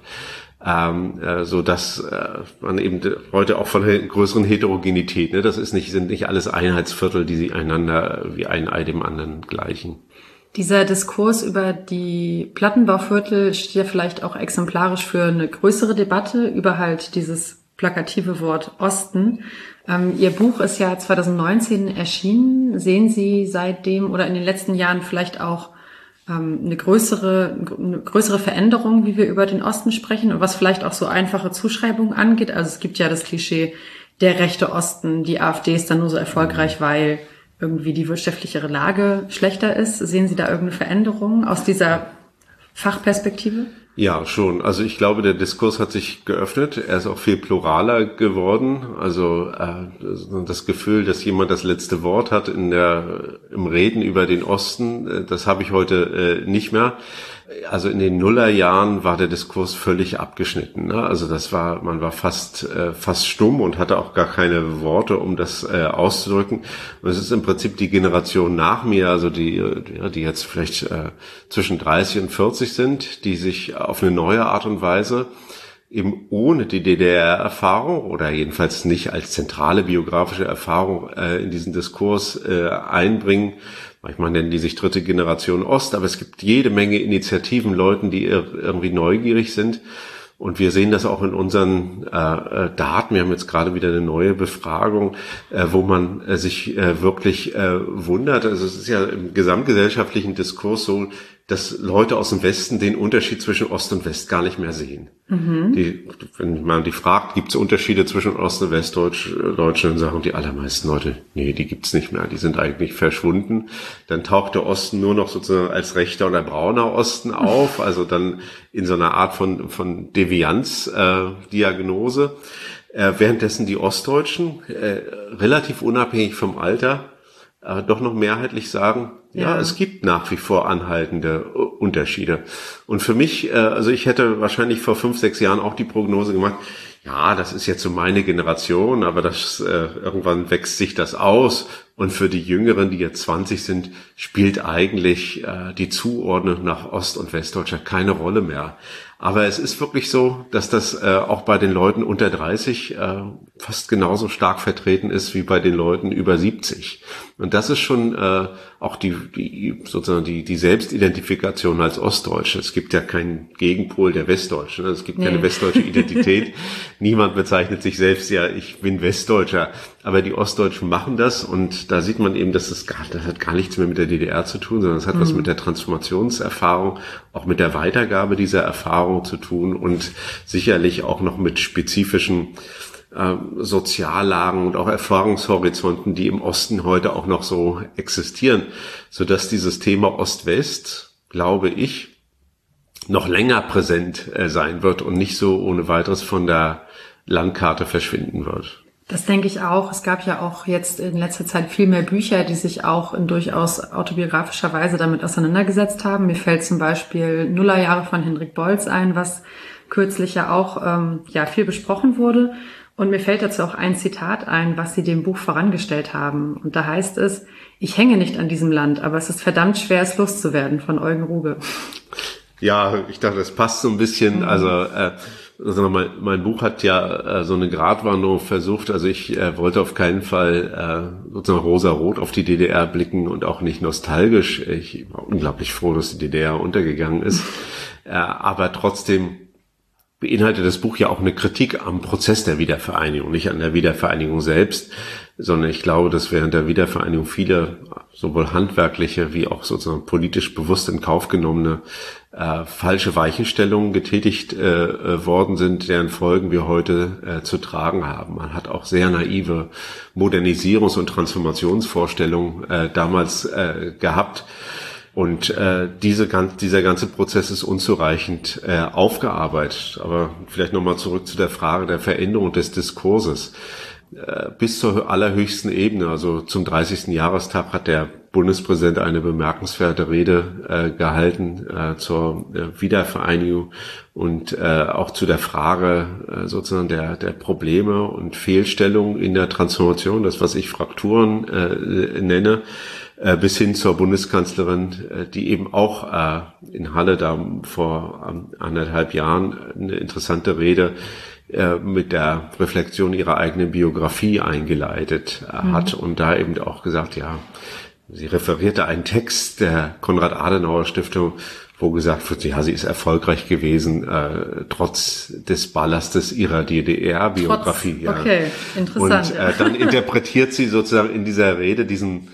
so dass man eben heute auch von einer größeren Heterogenität, ne, sind nicht alles Einheitsviertel, die sich einander wie ein Ei dem anderen gleichen. Dieser Diskurs über die Plattenbauviertel steht ja vielleicht auch exemplarisch für eine größere Debatte über halt dieses plakative Wort Osten. Ihr Buch ist ja 2019 erschienen. Sehen Sie seitdem oder in den letzten Jahren vielleicht auch eine größere Veränderung, wie wir über den Osten sprechen und was vielleicht auch so einfache Zuschreibungen angeht? Also es gibt ja das Klischee, der rechte Osten, die AfD ist dann nur so erfolgreich, weil irgendwie die wirtschaftlichere Lage schlechter ist. Sehen Sie da irgendeine Veränderung aus dieser Fachperspektive? Ja, schon. Also ich glaube, der Diskurs hat sich geöffnet. Er ist auch viel pluraler geworden. Also das Gefühl, dass jemand das letzte Wort hat im Reden über den Osten, das habe ich heute nicht mehr. Also in den Nullerjahren war der Diskurs völlig abgeschnitten. Ne? Also man war fast stumm und hatte auch gar keine Worte, um das auszudrücken. Und es ist im Prinzip die Generation nach mir, also die jetzt vielleicht zwischen 30 und 40 sind, die sich auf eine neue Art und Weise eben ohne die DDR-Erfahrung oder jedenfalls nicht als zentrale biografische Erfahrung in diesen Diskurs einbringen. Manchmal nennen die sich dritte Generation Ost, aber es gibt jede Menge Initiativen, Leuten, die irgendwie neugierig sind. Und wir sehen das auch in unseren Daten. Wir haben jetzt gerade wieder eine neue Befragung, wo man sich wirklich wundert. Also es ist ja im gesamtgesellschaftlichen Diskurs so, dass Leute aus dem Westen den Unterschied zwischen Ost und West gar nicht mehr sehen. Wenn man die fragt, gibt es Unterschiede zwischen Ost- und Westdeutschen, dann sagen die allermeisten Leute, nee, die gibt's nicht mehr, die sind eigentlich verschwunden. Dann taucht der Osten nur noch sozusagen als rechter oder brauner Osten auf, also dann in so einer Art von Devianz-Diagnose. Währenddessen die Ostdeutschen, relativ unabhängig vom Alter, doch noch mehrheitlich sagen, ja, es gibt nach wie vor anhaltende Unterschiede. Und für mich, also ich hätte wahrscheinlich vor 5, 6 Jahren auch die Prognose gemacht, ja, das ist jetzt so meine Generation, aber irgendwann wächst sich das aus. Und für die Jüngeren, die jetzt 20 sind, spielt eigentlich die Zuordnung nach Ost- und Westdeutscher keine Rolle mehr. Aber es ist wirklich so, dass das auch bei den Leuten unter 30 fast genauso stark vertreten ist wie bei den Leuten über 70. Und das ist schon auch die Selbstidentifikation als Ostdeutsche. Es gibt ja keinen Gegenpol der Westdeutschen. Es gibt keine westdeutsche Identität. Niemand bezeichnet sich selbst, ja, ich bin Westdeutscher. Aber die Ostdeutschen machen das, und da sieht man eben, das hat gar nichts mehr mit der DDR zu tun, sondern es hat was mit der Transformationserfahrung, auch mit der Weitergabe dieser Erfahrung zu tun und sicherlich auch noch mit spezifischen Soziallagen und auch Erfahrungshorizonten, die im Osten heute auch noch so existieren, sodass dieses Thema Ost-West, glaube ich, noch länger präsent sein wird und nicht so ohne weiteres von der Landkarte verschwinden wird. Das denke ich auch. Es gab ja auch jetzt in letzter Zeit viel mehr Bücher, die sich auch in durchaus autobiografischer Weise damit auseinandergesetzt haben. Mir fällt zum Beispiel Nullerjahre von Hendrik Bolz ein, was kürzlich ja auch viel besprochen wurde. Und mir fällt dazu auch ein Zitat ein, was sie dem Buch vorangestellt haben. Und da heißt es: Ich hänge nicht an diesem Land, aber es ist verdammt schwer, es loszuwerden, von Eugen Ruge. Ja, ich dachte, das passt so ein bisschen. Also mein Buch hat ja so eine Gratwanderung versucht. Also ich wollte auf keinen Fall sozusagen rosa-rot auf die DDR blicken und auch nicht nostalgisch. Ich war unglaublich froh, dass die DDR untergegangen ist. Aber trotzdem beinhaltet das Buch ja auch eine Kritik am Prozess der Wiedervereinigung, nicht an der Wiedervereinigung selbst, sondern ich glaube, dass während der Wiedervereinigung viele sowohl handwerkliche wie auch sozusagen politisch bewusst in Kauf genommene falsche Weichenstellungen getätigt worden sind, deren Folgen wir heute zu tragen haben. Man hat auch sehr naive Modernisierungs- und Transformationsvorstellungen damals gehabt. Und dieser ganze Prozess ist unzureichend aufgearbeitet. Aber vielleicht nochmal zurück zu der Frage der Veränderung des Diskurses. Bis zur allerhöchsten Ebene, also zum 30. Jahrestag, hat der Bundespräsident eine bemerkenswerte Rede gehalten zur Wiedervereinigung und auch zu der Frage sozusagen der Probleme und Fehlstellungen in der Transformation, das was ich Frakturen nenne, bis hin zur Bundeskanzlerin, die eben auch in Halle da vor 1,5 Jahren eine interessante Rede mit der Reflexion ihrer eigenen Biografie eingeleitet hat und da eben auch gesagt, ja, sie referierte einen Text der Konrad-Adenauer-Stiftung, wo gesagt wird, ja, sie ist erfolgreich gewesen, trotz des Ballastes ihrer DDR-Biografie. Ja. Okay, interessant. Und dann interpretiert sie sozusagen in dieser Rede diesen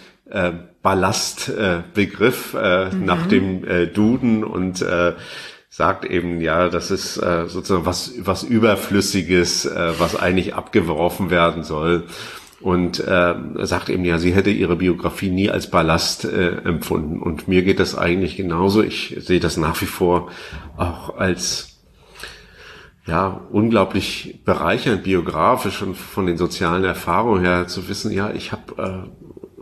Ballastbegriff nach dem Duden und sagt eben, ja, das ist sozusagen was Überflüssiges, was eigentlich abgeworfen werden soll. Und sagt eben, ja, sie hätte ihre Biografie nie als Ballast empfunden. Und mir geht das eigentlich genauso. Ich sehe das nach wie vor auch als unglaublich bereichernd biografisch und von den sozialen Erfahrungen her zu wissen, ja, ich habe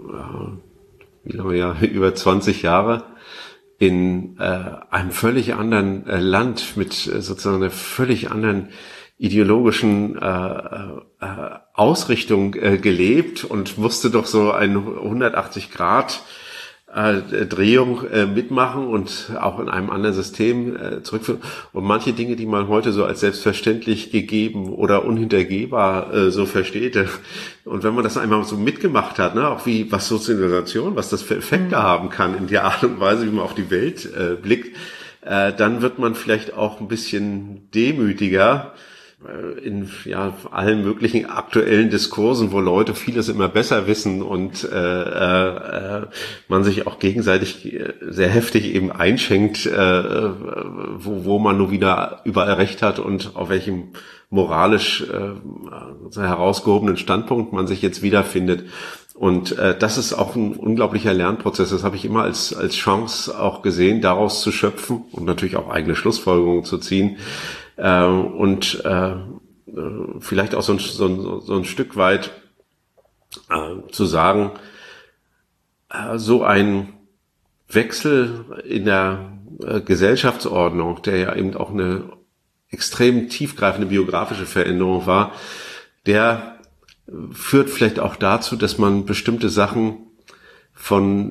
über 20 Jahre in einem völlig anderen Land mit sozusagen einer völlig anderen ideologischen Ausrichtung gelebt und musste doch so eine 180-Grad Drehung mitmachen und auch in einem anderen System zurückführen. Und manche Dinge, die man heute so als selbstverständlich gegeben oder unhintergehbar so versteht. Und wenn man das einmal so mitgemacht hat, ne, auch was Sozialisation, was das für Effekte haben kann in der Art und Weise, wie man auf die Welt blickt, dann wird man vielleicht auch ein bisschen demütiger, in allen möglichen aktuellen Diskursen, wo Leute vieles immer besser wissen und man sich auch gegenseitig sehr heftig eben einschenkt, wo man nur wieder überall recht hat und auf welchem moralisch herausgehobenen Standpunkt man sich jetzt wiederfindet. Und das ist auch ein unglaublicher Lernprozess. Das habe ich immer als Chance auch gesehen, daraus zu schöpfen und natürlich auch eigene Schlussfolgerungen zu ziehen. Und vielleicht auch so ein Stück weit zu sagen, so ein Wechsel in der Gesellschaftsordnung, der ja eben auch eine extrem tiefgreifende biografische Veränderung war, der führt vielleicht auch dazu, dass man bestimmte Sachen von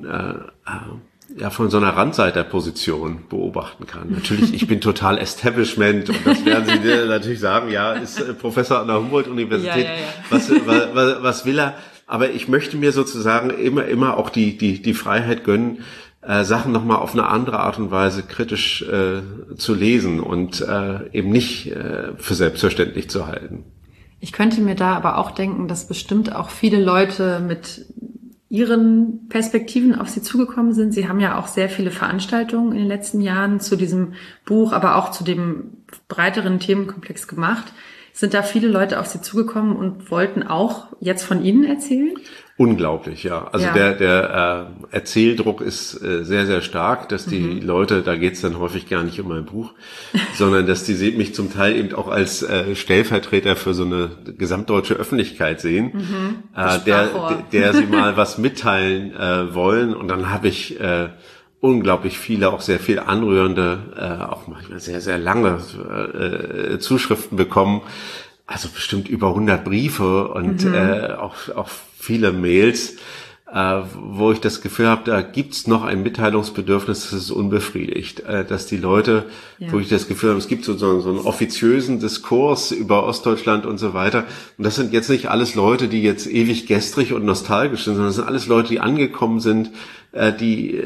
so einer Randseiterposition beobachten kann. Natürlich, ich bin total Establishment und das werden Sie dir natürlich sagen, ja, ist Professor an der Humboldt-Universität, ja. Was will er? Aber ich möchte mir sozusagen immer auch die Freiheit gönnen, Sachen nochmal auf eine andere Art und Weise kritisch zu lesen und eben nicht für selbstverständlich zu halten. Ich könnte mir da aber auch denken, dass bestimmt auch viele Leute mit ihren Perspektiven auf Sie zugekommen sind. Sie haben ja auch sehr viele Veranstaltungen in den letzten Jahren zu diesem Buch, aber auch zu dem breiteren Themenkomplex gemacht. Sind da viele Leute auf Sie zugekommen und wollten auch jetzt von Ihnen erzählen? Unglaublich, ja. Also der Erzähldruck ist sehr, sehr stark, dass die Leute, da geht's dann häufig gar nicht um mein Buch, sondern dass die mich zum Teil eben auch als Stellvertreter für so eine gesamtdeutsche Öffentlichkeit sehen, der sie mal was mitteilen wollen. Und dann habe ich unglaublich viele, auch sehr viel anrührende, auch manchmal sehr, sehr lange Zuschriften bekommen. Also bestimmt über 100 Briefe und auch viele Mails, wo ich das Gefühl habe, da gibt's noch ein Mitteilungsbedürfnis, das ist unbefriedigt. Dass die Leute, wo ich das Gefühl habe, es gibt so einen offiziösen Diskurs über Ostdeutschland und so weiter. Und das sind jetzt nicht alles Leute, die jetzt ewig gestrig und nostalgisch sind, sondern das sind alles Leute, die angekommen sind, die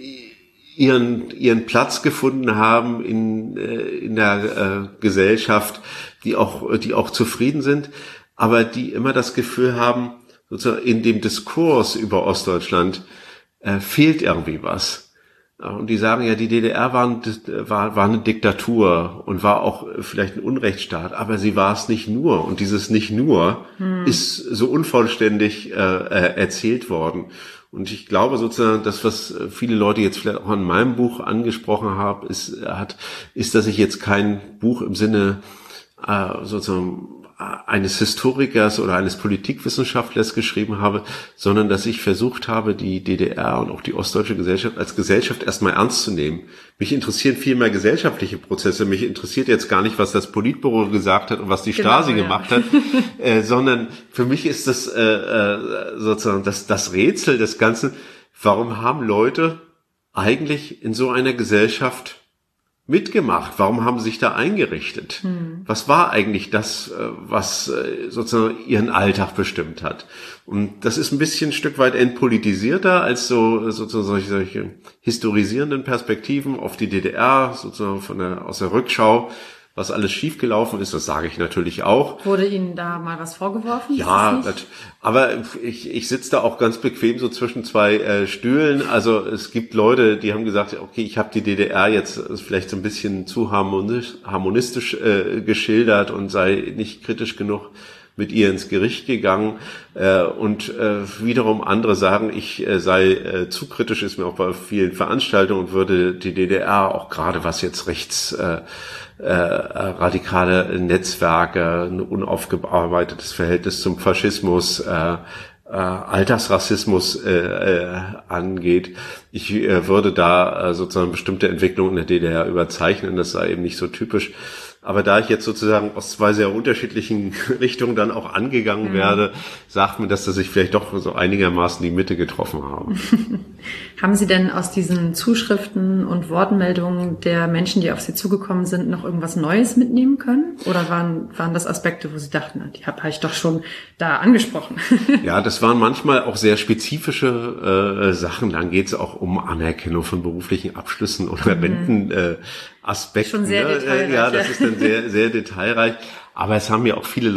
ihren Platz gefunden haben in der Gesellschaft, die auch zufrieden sind, aber die immer das Gefühl haben, sozusagen in dem Diskurs über Ostdeutschland fehlt irgendwie was. Und die sagen ja, die DDR war eine Diktatur und war auch vielleicht ein Unrechtsstaat, aber sie war es nicht nur. Und dieses nicht nur ist so unvollständig erzählt worden. Und ich glaube sozusagen, das, was viele Leute jetzt vielleicht auch in meinem Buch angesprochen haben, ist, dass ich jetzt kein Buch im Sinne sozusagen eines Historikers oder eines Politikwissenschaftlers geschrieben habe, sondern dass ich versucht habe, die DDR und auch die ostdeutsche Gesellschaft als Gesellschaft erstmal ernst zu nehmen. Mich interessieren viel mehr gesellschaftliche Prozesse. Mich interessiert jetzt gar nicht, was das Politbüro gesagt hat und was die Stasi gemacht hat, sondern für mich ist das sozusagen das Rätsel des Ganzen. Warum haben Leute eigentlich in so einer Gesellschaft mitgemacht? Warum haben sie sich da eingerichtet? Was war eigentlich das, was sozusagen ihren Alltag bestimmt hat? Und das ist ein bisschen ein Stück weit entpolitisierter als sozusagen solche historisierenden Perspektiven auf die DDR, sozusagen aus der Rückschau, was alles schiefgelaufen ist, das sage ich natürlich auch. Wurde Ihnen da mal was vorgeworfen? Ja, aber ich sitze da auch ganz bequem so zwischen zwei Stühlen. Also es gibt Leute, die haben gesagt, okay, ich habe die DDR jetzt vielleicht so ein bisschen zu harmonistisch geschildert und sei nicht kritisch genug mit ihr ins Gericht gegangen. Und wiederum andere sagen, ich sei zu kritisch, ist mir auch bei vielen Veranstaltungen, und würde die DDR auch gerade was jetzt radikale Netzwerke, ein unaufgearbeitetes Verhältnis zum Faschismus, Alltagsrassismus angeht. Ich würde da sozusagen bestimmte Entwicklungen in der DDR überzeichnen, das sei eben nicht so typisch. Aber da ich jetzt sozusagen aus zwei sehr unterschiedlichen Richtungen dann auch angegangen werde, sagt mir das, dass ich vielleicht doch so einigermaßen die Mitte getroffen habe. Haben Sie denn aus diesen Zuschriften und Wortmeldungen der Menschen, die auf Sie zugekommen sind, noch irgendwas Neues mitnehmen können? Oder waren das Aspekte, wo Sie dachten, die habe ich doch schon da angesprochen? Ja, das waren manchmal auch sehr spezifische Sachen. Dann geht es auch um Anerkennung von beruflichen Abschlüssen oder Aspekten. Schon sehr detailreich. Ja, das ist dann sehr, sehr detailreich. Aber es haben ja auch viele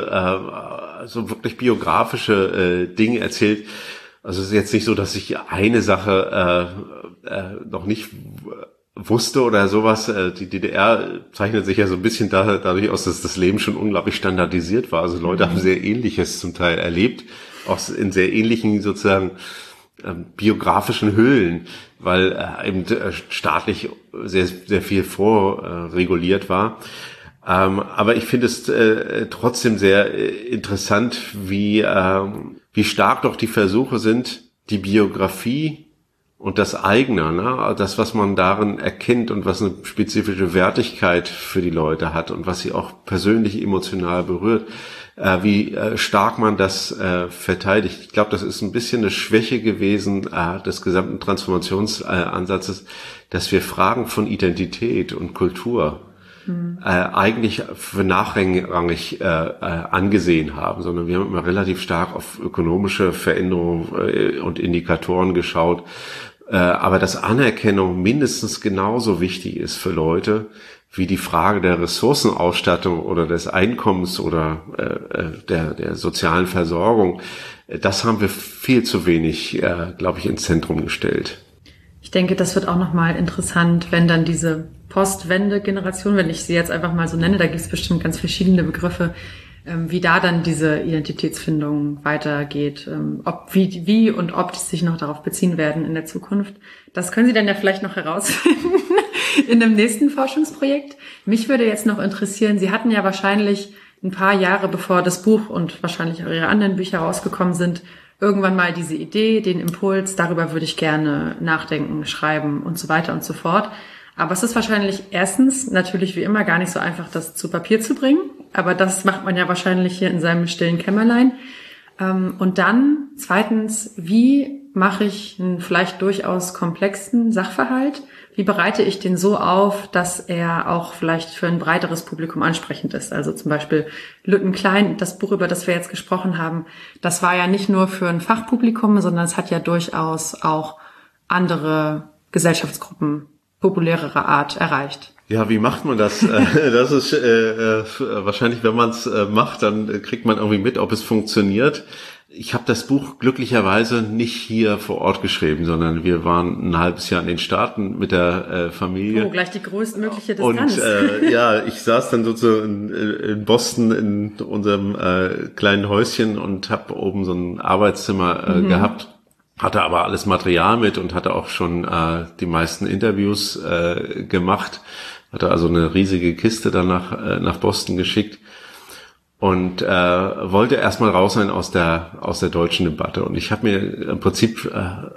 Leute so wirklich biografische Dinge erzählt. Also es ist jetzt nicht so, dass ich eine Sache noch nicht wusste oder sowas. Die DDR zeichnet sich ja so ein bisschen dadurch aus, dass das Leben schon unglaublich standardisiert war. Also Leute haben sehr Ähnliches zum Teil erlebt, auch in sehr ähnlichen sozusagen biografischen Hüllen, weil eben staatlich sehr, sehr viel vorreguliert war. Aber ich finde es trotzdem sehr interessant, wie stark doch die Versuche sind, die Biografie und das eigene, ne, das, was man darin erkennt und was eine spezifische Wertigkeit für die Leute hat und was sie auch persönlich emotional berührt, wie stark man das verteidigt. Ich glaube, das ist ein bisschen eine Schwäche gewesen des gesamten Transformationsansatzes, dass wir Fragen von Identität und Kultur eigentlich für nachrangig angesehen haben, sondern wir haben immer relativ stark auf ökonomische Veränderungen und Indikatoren geschaut. Aber dass Anerkennung mindestens genauso wichtig ist für Leute wie die Frage der Ressourcenausstattung oder des Einkommens oder der sozialen Versorgung, das haben wir viel zu wenig, glaube ich, ins Zentrum gestellt. Ich denke, das wird auch nochmal interessant, wenn dann diese Postwende-Generation, wenn ich sie jetzt einfach mal so nenne, da gibt es bestimmt ganz verschiedene Begriffe, wie da dann diese Identitätsfindung weitergeht, wie und ob die sich noch darauf beziehen werden in der Zukunft. Das können Sie dann ja vielleicht noch herausfinden in dem nächsten Forschungsprojekt. Mich würde jetzt noch interessieren, Sie hatten ja wahrscheinlich ein paar Jahre, bevor das Buch und wahrscheinlich auch Ihre anderen Bücher rausgekommen sind, irgendwann mal diese Idee, den Impuls, darüber würde ich gerne nachdenken, schreiben und so weiter und so fort. Aber es ist wahrscheinlich erstens natürlich wie immer gar nicht so einfach, das zu Papier zu bringen. Aber das macht man ja wahrscheinlich hier in seinem stillen Kämmerlein. Und dann zweitens, wie mache ich einen vielleicht durchaus komplexen Sachverhalt? Wie bereite ich den so auf, dass er auch vielleicht für ein breiteres Publikum ansprechend ist? Also zum Beispiel Lüttenklein, das Buch, über das wir jetzt gesprochen haben, das war ja nicht nur für ein Fachpublikum, sondern es hat ja durchaus auch andere Gesellschaftsgruppen populärer Art erreicht. Ja, wie macht man das? Das ist wahrscheinlich, wenn man es macht, dann kriegt man irgendwie mit, ob es funktioniert. Ich habe das Buch glücklicherweise nicht hier vor Ort geschrieben, sondern wir waren ein halbes Jahr in den Staaten mit der Familie. Oh, gleich die größtmögliche Distanz. Und ja, ich saß dann sozusagen in Boston in unserem kleinen Häuschen und habe oben so ein Arbeitszimmer gehabt. Hatte aber alles Material mit und hatte auch schon die meisten Interviews gemacht. Hatte also eine riesige Kiste dann nach Boston geschickt und wollte erstmal raus sein aus der deutschen Debatte. Und ich habe mir im Prinzip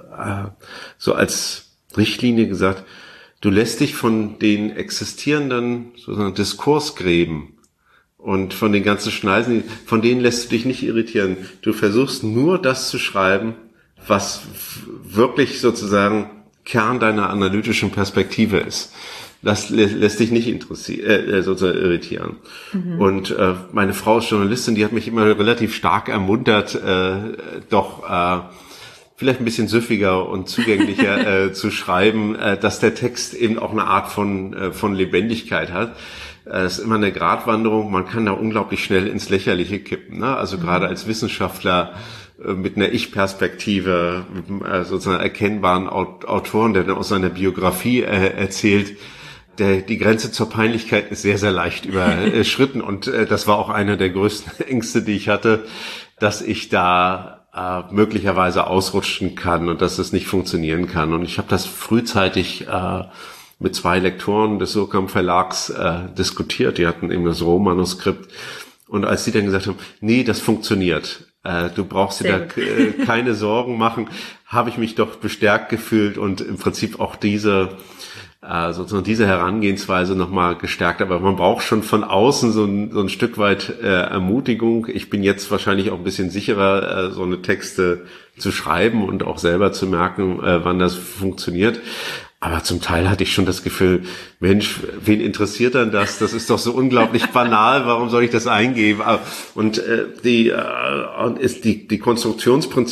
so als Richtlinie gesagt, du lässt dich von den existierenden sozusagen Diskursgräben und von den ganzen Schneisen, von denen lässt du dich nicht irritieren. Du versuchst nur das zu schreiben, was wirklich sozusagen Kern deiner analytischen Perspektive ist. Das lässt dich nicht sozusagen irritieren. Und meine Frau ist Journalistin, die hat mich immer relativ stark ermuntert, doch vielleicht ein bisschen süffiger und zugänglicher zu schreiben, dass der Text eben auch eine Art von Lebendigkeit hat. Es ist immer eine Gratwanderung, man kann da unglaublich schnell ins Lächerliche kippen, ne? Also gerade als Wissenschaftler mit einer Ich-Perspektive, mit einem sozusagen erkennbaren Autoren, der dann aus seiner Biografie erzählt, die Grenze zur Peinlichkeit ist sehr, sehr leicht überschritten. Und das war auch einer der größten Ängste, die ich hatte, dass ich da möglicherweise ausrutschen kann und dass es nicht funktionieren kann. Und ich habe das frühzeitig mit 2 Lektoren des Surkamp Verlags diskutiert. Die hatten eben das Rohmanuskript. Und als die dann gesagt haben, nee, das funktioniert, du brauchst dir da keine Sorgen machen, habe ich mich doch bestärkt gefühlt und im Prinzip auch diese Herangehensweise nochmal gestärkt. Aber man braucht schon von außen so ein Stück weit Ermutigung. Ich bin jetzt wahrscheinlich auch ein bisschen sicherer, so eine Texte zu schreiben und auch selber zu merken, wann das funktioniert. Aber zum Teil hatte ich schon das Gefühl, Mensch, wen interessiert dann das? Das ist doch so unglaublich banal, warum soll ich das eingeben? Und die Konstruktionsprinzip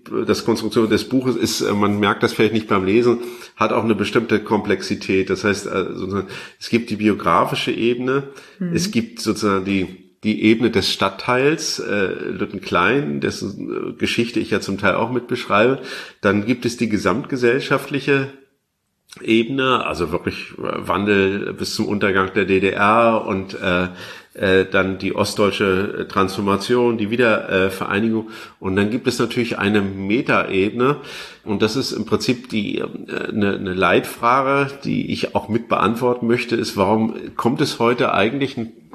das Konstruktion des Buches ist, man merkt das vielleicht nicht beim Lesen, hat auch eine bestimmte Komplexität. Das heißt, sozusagen, es gibt die biografische Ebene, es gibt sozusagen die Ebene des Stadtteils, Lüttenklein, dessen Geschichte ich ja zum Teil auch mit beschreibe. Dann gibt es die gesamtgesellschaftliche Ebene, also wirklich Wandel bis zum Untergang der DDR und dann die ostdeutsche Transformation, die Wiedervereinigung. Und dann gibt es natürlich eine Metaebene. Und das ist im Prinzip eine Leitfrage, die ich auch mit beantworten möchte, ist, warum kommt es heute eigentlich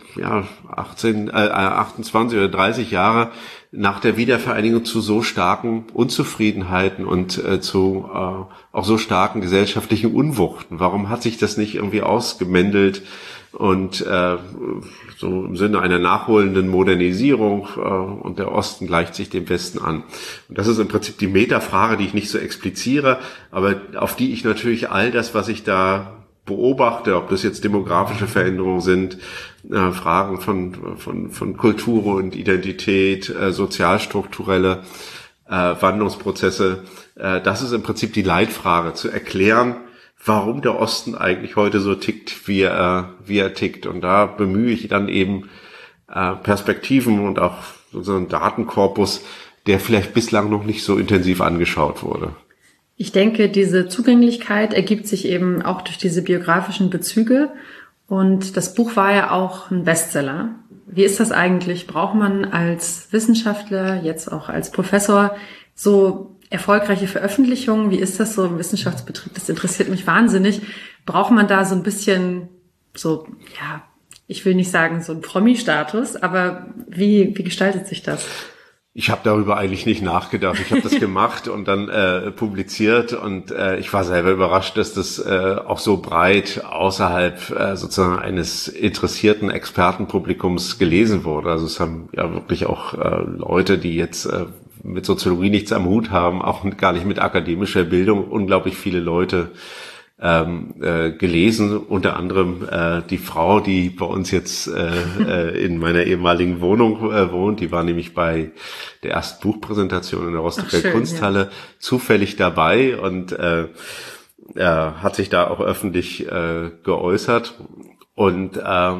28 oder 30 Jahre nach der Wiedervereinigung zu so starken Unzufriedenheiten und zu auch so starken gesellschaftlichen Unwuchten? Warum hat sich das nicht irgendwie ausgemändelt und so im Sinne einer nachholenden Modernisierung und der Osten gleicht sich dem Westen an? Und das ist im Prinzip die Metafrage, die ich nicht so expliziere, aber auf die ich natürlich all das, was ich da beobachte, ob das jetzt demografische Veränderungen sind, Fragen von Kultur und Identität, sozialstrukturelle Wandlungsprozesse. Das ist im Prinzip die Leitfrage, zu erklären, warum der Osten eigentlich heute so tickt, wie er tickt. Und da bemühe ich dann eben Perspektiven und auch so einen Datenkorpus, der vielleicht bislang noch nicht so intensiv angeschaut wurde. Ich denke, diese Zugänglichkeit ergibt sich eben auch durch diese biografischen Bezüge. Und das Buch war ja auch ein Bestseller. Wie ist das eigentlich? Braucht man als Wissenschaftler, jetzt auch als Professor, so erfolgreiche Veröffentlichungen? Wie ist das so im Wissenschaftsbetrieb? Das interessiert mich wahnsinnig. Braucht man da so ein bisschen so, ja, ich will nicht sagen so einen Promi-Status, aber wie gestaltet sich das? Ich habe darüber eigentlich nicht nachgedacht. Ich habe das gemacht und dann publiziert und ich war selber überrascht, dass das auch so breit außerhalb sozusagen eines interessierten Expertenpublikums gelesen wurde. Also es haben ja wirklich auch Leute, die jetzt mit Soziologie nichts am Hut haben, auch gar nicht mit akademischer Bildung, unglaublich viele Leute gelesen, unter anderem die Frau, die bei uns jetzt in meiner ehemaligen Wohnung wohnt, die war nämlich bei der ersten Buchpräsentation in der Rostocker Kunsthalle zufällig dabei und hat sich da auch öffentlich geäußert. Und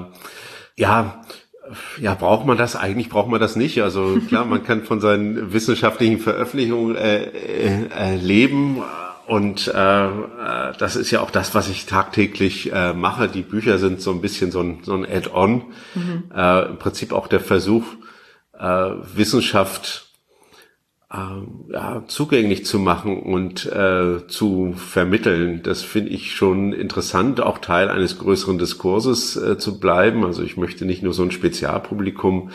braucht man das? Eigentlich braucht man das nicht. Also klar, man kann von seinen wissenschaftlichen Veröffentlichungen leben. Und das ist ja auch das, was ich tagtäglich mache. Die Bücher sind so ein bisschen so ein Add-on. Im Prinzip auch der Versuch, Wissenschaft zugänglich zu machen und zu vermitteln. Das finde ich schon interessant, auch Teil eines größeren Diskurses zu bleiben. Also ich möchte nicht nur so ein Spezialpublikum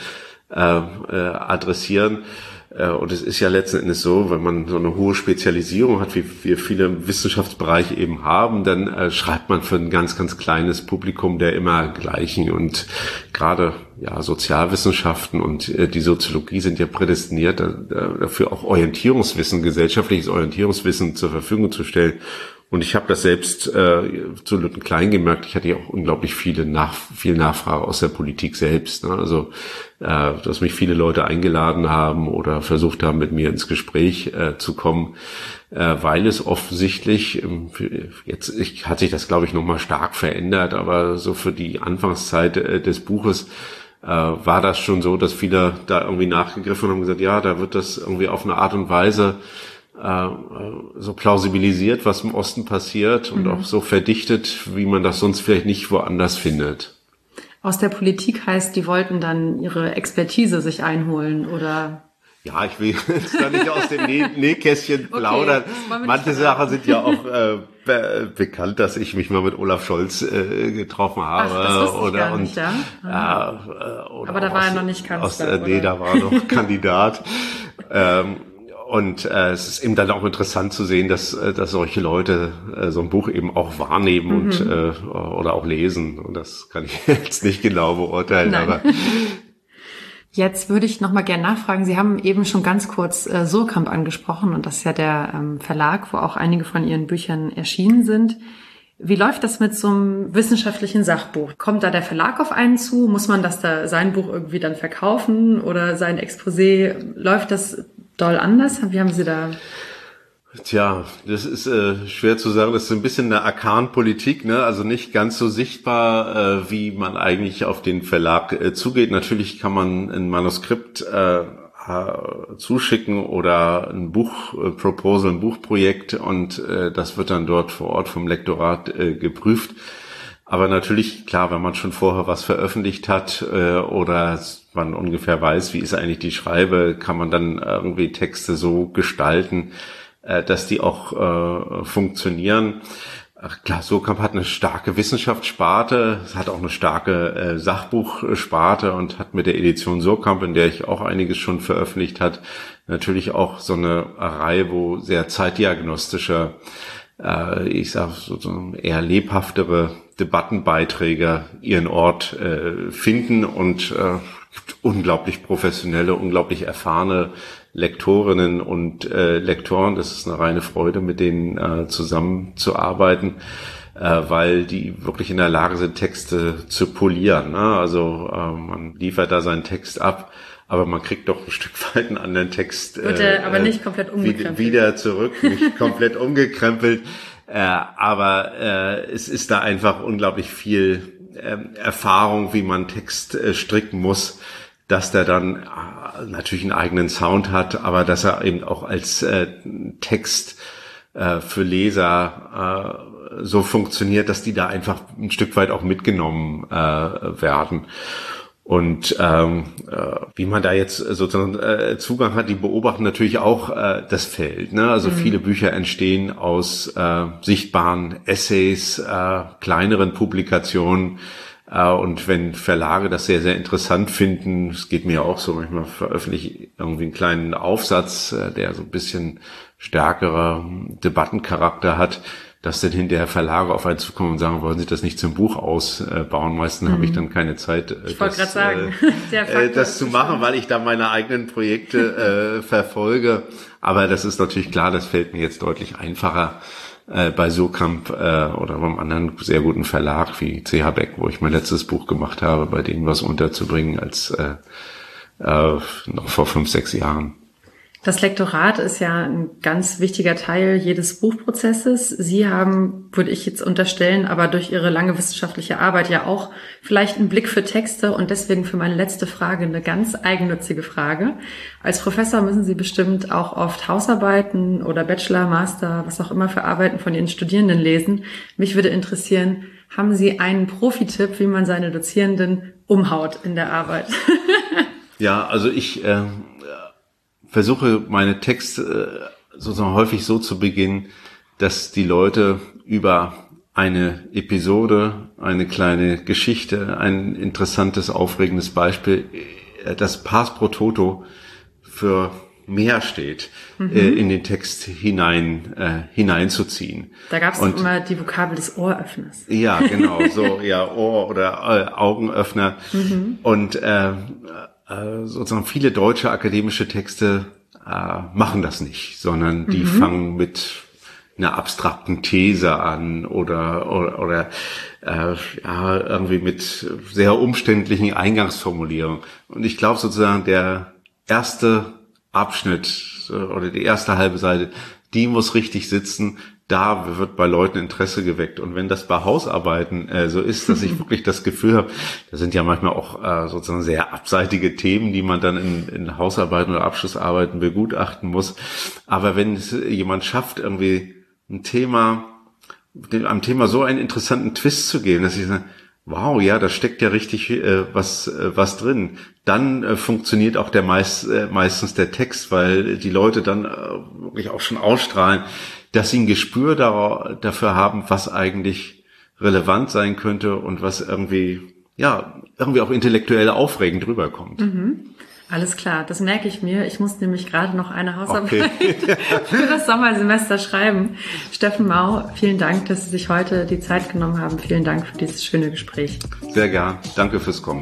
adressieren. Und es ist ja letzten Endes so, wenn man so eine hohe Spezialisierung hat, wie wir viele im Wissenschaftsbereich eben haben, dann schreibt man für ein ganz, ganz kleines Publikum der immer gleichen. Und gerade Sozialwissenschaften und die Soziologie sind ja prädestiniert, dafür auch Orientierungswissen, gesellschaftliches Orientierungswissen zur Verfügung zu stellen. Und ich habe das selbst zu Lüttenklein gemerkt. Ich hatte ja auch unglaublich viel Nachfrage aus der Politik selbst. Ne? Also, dass mich viele Leute eingeladen haben oder versucht haben, mit mir ins Gespräch zu kommen, weil es offensichtlich, hat sich das, glaube ich, nochmal stark verändert, aber so für die Anfangszeit des Buches war das schon so, dass viele da irgendwie nachgegriffen haben und gesagt, ja, da wird das irgendwie auf eine Art und Weise so plausibilisiert, was im Osten passiert und auch so verdichtet, wie man das sonst vielleicht nicht woanders findet. Aus der Politik heißt, die wollten dann ihre Expertise sich einholen, oder? Ja, ich will jetzt da nicht aus dem Nähkästchen plaudern. Okay, manche Sachen sind ja auch bekannt, dass ich mich mal mit Olaf Scholz getroffen habe. Ach, das wusste ich gar nicht, ja. Aber da war er noch nicht Kanzler, Nee, da war er noch Kandidat. Und es ist eben dann auch interessant zu sehen, dass solche Leute so ein Buch eben auch wahrnehmen und oder auch lesen. Und das kann ich jetzt nicht genau beurteilen. Nein. Aber jetzt würde ich noch mal gerne nachfragen. Sie haben eben schon ganz kurz Suhrkamp angesprochen, und das ist ja der Verlag, wo auch einige von Ihren Büchern erschienen sind. Wie läuft das mit so einem wissenschaftlichen Sachbuch? Kommt da der Verlag auf einen zu? Muss man sein Buch irgendwie dann verkaufen oder sein Exposé? Läuft das doll anders? Wie haben Sie da... Tja, das ist schwer zu sagen. Das ist ein bisschen eine Arkanpolitik, ne? Also nicht ganz so sichtbar, wie man eigentlich auf den Verlag zugeht. Natürlich kann man ein Manuskript zuschicken oder ein Buchproposal, ein Buchprojekt, und das wird dann dort vor Ort vom Lektorat geprüft. Aber natürlich, klar, wenn man schon vorher was veröffentlicht hat oder man ungefähr weiß, wie ist eigentlich die Schreibe, kann man dann irgendwie Texte so gestalten, dass die auch funktionieren. Klar, Suhrkamp hat eine starke Wissenschaftssparte, es hat auch eine starke Sachbuchsparte und hat mit der Edition Suhrkamp, in der ich auch einiges schon veröffentlicht hat, natürlich auch so eine Reihe, wo sehr zeitdiagnostische, ich sag so eher lebhaftere Debattenbeiträge ihren Ort finden, und gibt unglaublich professionelle, unglaublich erfahrene Lektorinnen und Lektoren. Das ist eine reine Freude, mit denen zusammenzuarbeiten, weil die wirklich in der Lage sind, Texte zu polieren, ne? Also man liefert da seinen Text ab, aber man kriegt doch ein Stück weit einen anderen Text aber nicht komplett umgekrempelt. Wieder zurück, nicht komplett umgekrempelt. Aber es ist da einfach unglaublich viel Erfahrung, wie man Text stricken muss, dass der dann natürlich einen eigenen Sound hat, aber dass er eben auch als Text für Leser so funktioniert, dass die da einfach ein Stück weit auch mitgenommen werden. Und wie man da jetzt sozusagen Zugang hat, die beobachten natürlich auch das Feld, ne? Also viele Bücher entstehen aus sichtbaren Essays, kleineren Publikationen. Und wenn Verlage das sehr, sehr interessant finden, es geht mir auch so, manchmal veröffentliche ich irgendwie einen kleinen Aufsatz, der so ein bisschen stärkerer Debattencharakter hat, dass dann hinterher Verlage auf einen zukommen und sagen, wollen Sie das nicht zum Buch ausbauen? Meistens habe ich dann keine Zeit, das zu machen, weil ich da meine eigenen Projekte verfolge. Aber das ist natürlich klar, das fällt mir jetzt deutlich einfacher bei Suhrkamp oder beim anderen sehr guten Verlag wie CH Beck, wo ich mein letztes Buch gemacht habe, bei denen was unterzubringen als noch vor 5-6 Jahren. Das Lektorat ist ja ein ganz wichtiger Teil jedes Buchprozesses. Sie haben, würde ich jetzt unterstellen, aber durch Ihre lange wissenschaftliche Arbeit ja auch vielleicht einen Blick für Texte, und deswegen für meine letzte Frage eine ganz eigennützige Frage. Als Professor müssen Sie bestimmt auch oft Hausarbeiten oder Bachelor, Master, was auch immer für Arbeiten von Ihren Studierenden lesen. Mich würde interessieren, haben Sie einen Profitipp, wie man seine Dozierenden umhaut in der Arbeit? Ja, also ich versuche meine Texte sozusagen häufig so zu beginnen, dass die Leute über eine Episode, eine kleine Geschichte, ein interessantes, aufregendes Beispiel, das Pars pro Toto für mehr steht, in den Text hineinzuziehen. Da gab es immer die Vokabel des Ohröffners. Ja, genau, so, ja, Ohr- oder Augenöffner. Und sozusagen viele deutsche akademische Texte machen das nicht, sondern die fangen mit einer abstrakten These an oder irgendwie mit sehr umständlichen Eingangsformulierungen. Und ich glaube sozusagen, der erste Abschnitt oder die erste halbe Seite, die muss richtig sitzen. Da wird bei Leuten Interesse geweckt. Und wenn das bei Hausarbeiten so ist, dass ich wirklich das Gefühl habe, das sind ja manchmal auch sozusagen sehr abseitige Themen, die man dann in Hausarbeiten oder Abschlussarbeiten begutachten muss. Aber wenn es jemand schafft, irgendwie einem Thema so einen interessanten Twist zu geben, dass ich sage, wow, ja, da steckt ja richtig was drin. Dann funktioniert auch meistens der Text, weil die Leute dann wirklich auch schon ausstrahlen, dass sie ein Gespür dafür haben, was eigentlich relevant sein könnte und was irgendwie auch intellektuell aufregend rüberkommt. Alles klar, das merke ich mir. Ich muss nämlich gerade noch eine Hausarbeit für das Sommersemester schreiben. Steffen Mau, vielen Dank, dass Sie sich heute die Zeit genommen haben. Vielen Dank für dieses schöne Gespräch. Sehr gern. Danke fürs Kommen.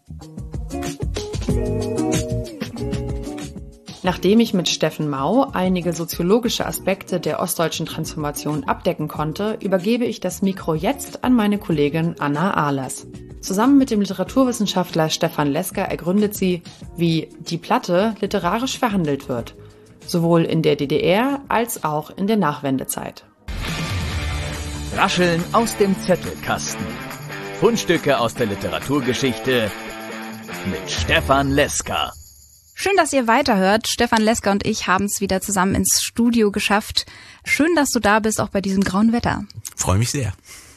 Nachdem ich mit Steffen Mau einige soziologische Aspekte der ostdeutschen Transformation abdecken konnte, übergebe ich das Mikro jetzt an meine Kollegin Anna Ahlers. Zusammen mit dem Literaturwissenschaftler Stefan Lesker ergründet sie, wie Die Platte literarisch verhandelt wird. sowohl in der DDR als auch in der Nachwendezeit. Rascheln aus dem Zettelkasten. Fundstücke aus der Literaturgeschichte mit Stefan Leska. Schön, dass ihr weiterhört. Stefan Leska und ich haben es wieder zusammen ins Studio geschafft. Schön, dass du da bist, auch bei diesem grauen Wetter. Freue mich sehr.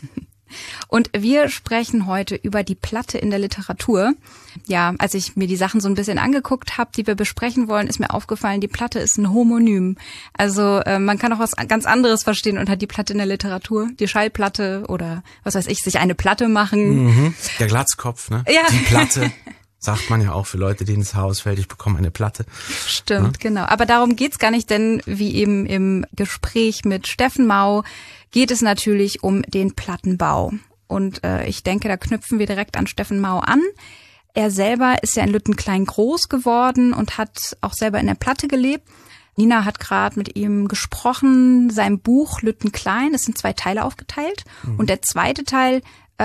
Und wir sprechen heute über die Platte in der Literatur. Ja, als ich mir die Sachen so ein bisschen angeguckt habe, die wir besprechen wollen, ist mir aufgefallen, die Platte ist ein Homonym. Also man kann auch was ganz anderes verstehen unter die Platte in der Literatur. Die Schallplatte oder was weiß ich, sich eine Platte machen. Mhm. Der Glatzkopf, ne? Ja. Die Platte. Sagt man ja auch für Leute, denen ins Haus fällt, ich bekomme eine Platte. Stimmt, ja? Genau. Aber darum geht's gar nicht, denn wie eben im Gespräch mit Steffen Mau geht es natürlich um den Plattenbau. Und ich denke, da knüpfen wir direkt an Steffen Mau an. Er selber ist ja in Lüttenklein groß geworden und hat auch selber in der Platte gelebt. Nina hat gerade mit ihm gesprochen. Sein Buch Lüttenklein ist in 2 Teile aufgeteilt. Und der zweite Teil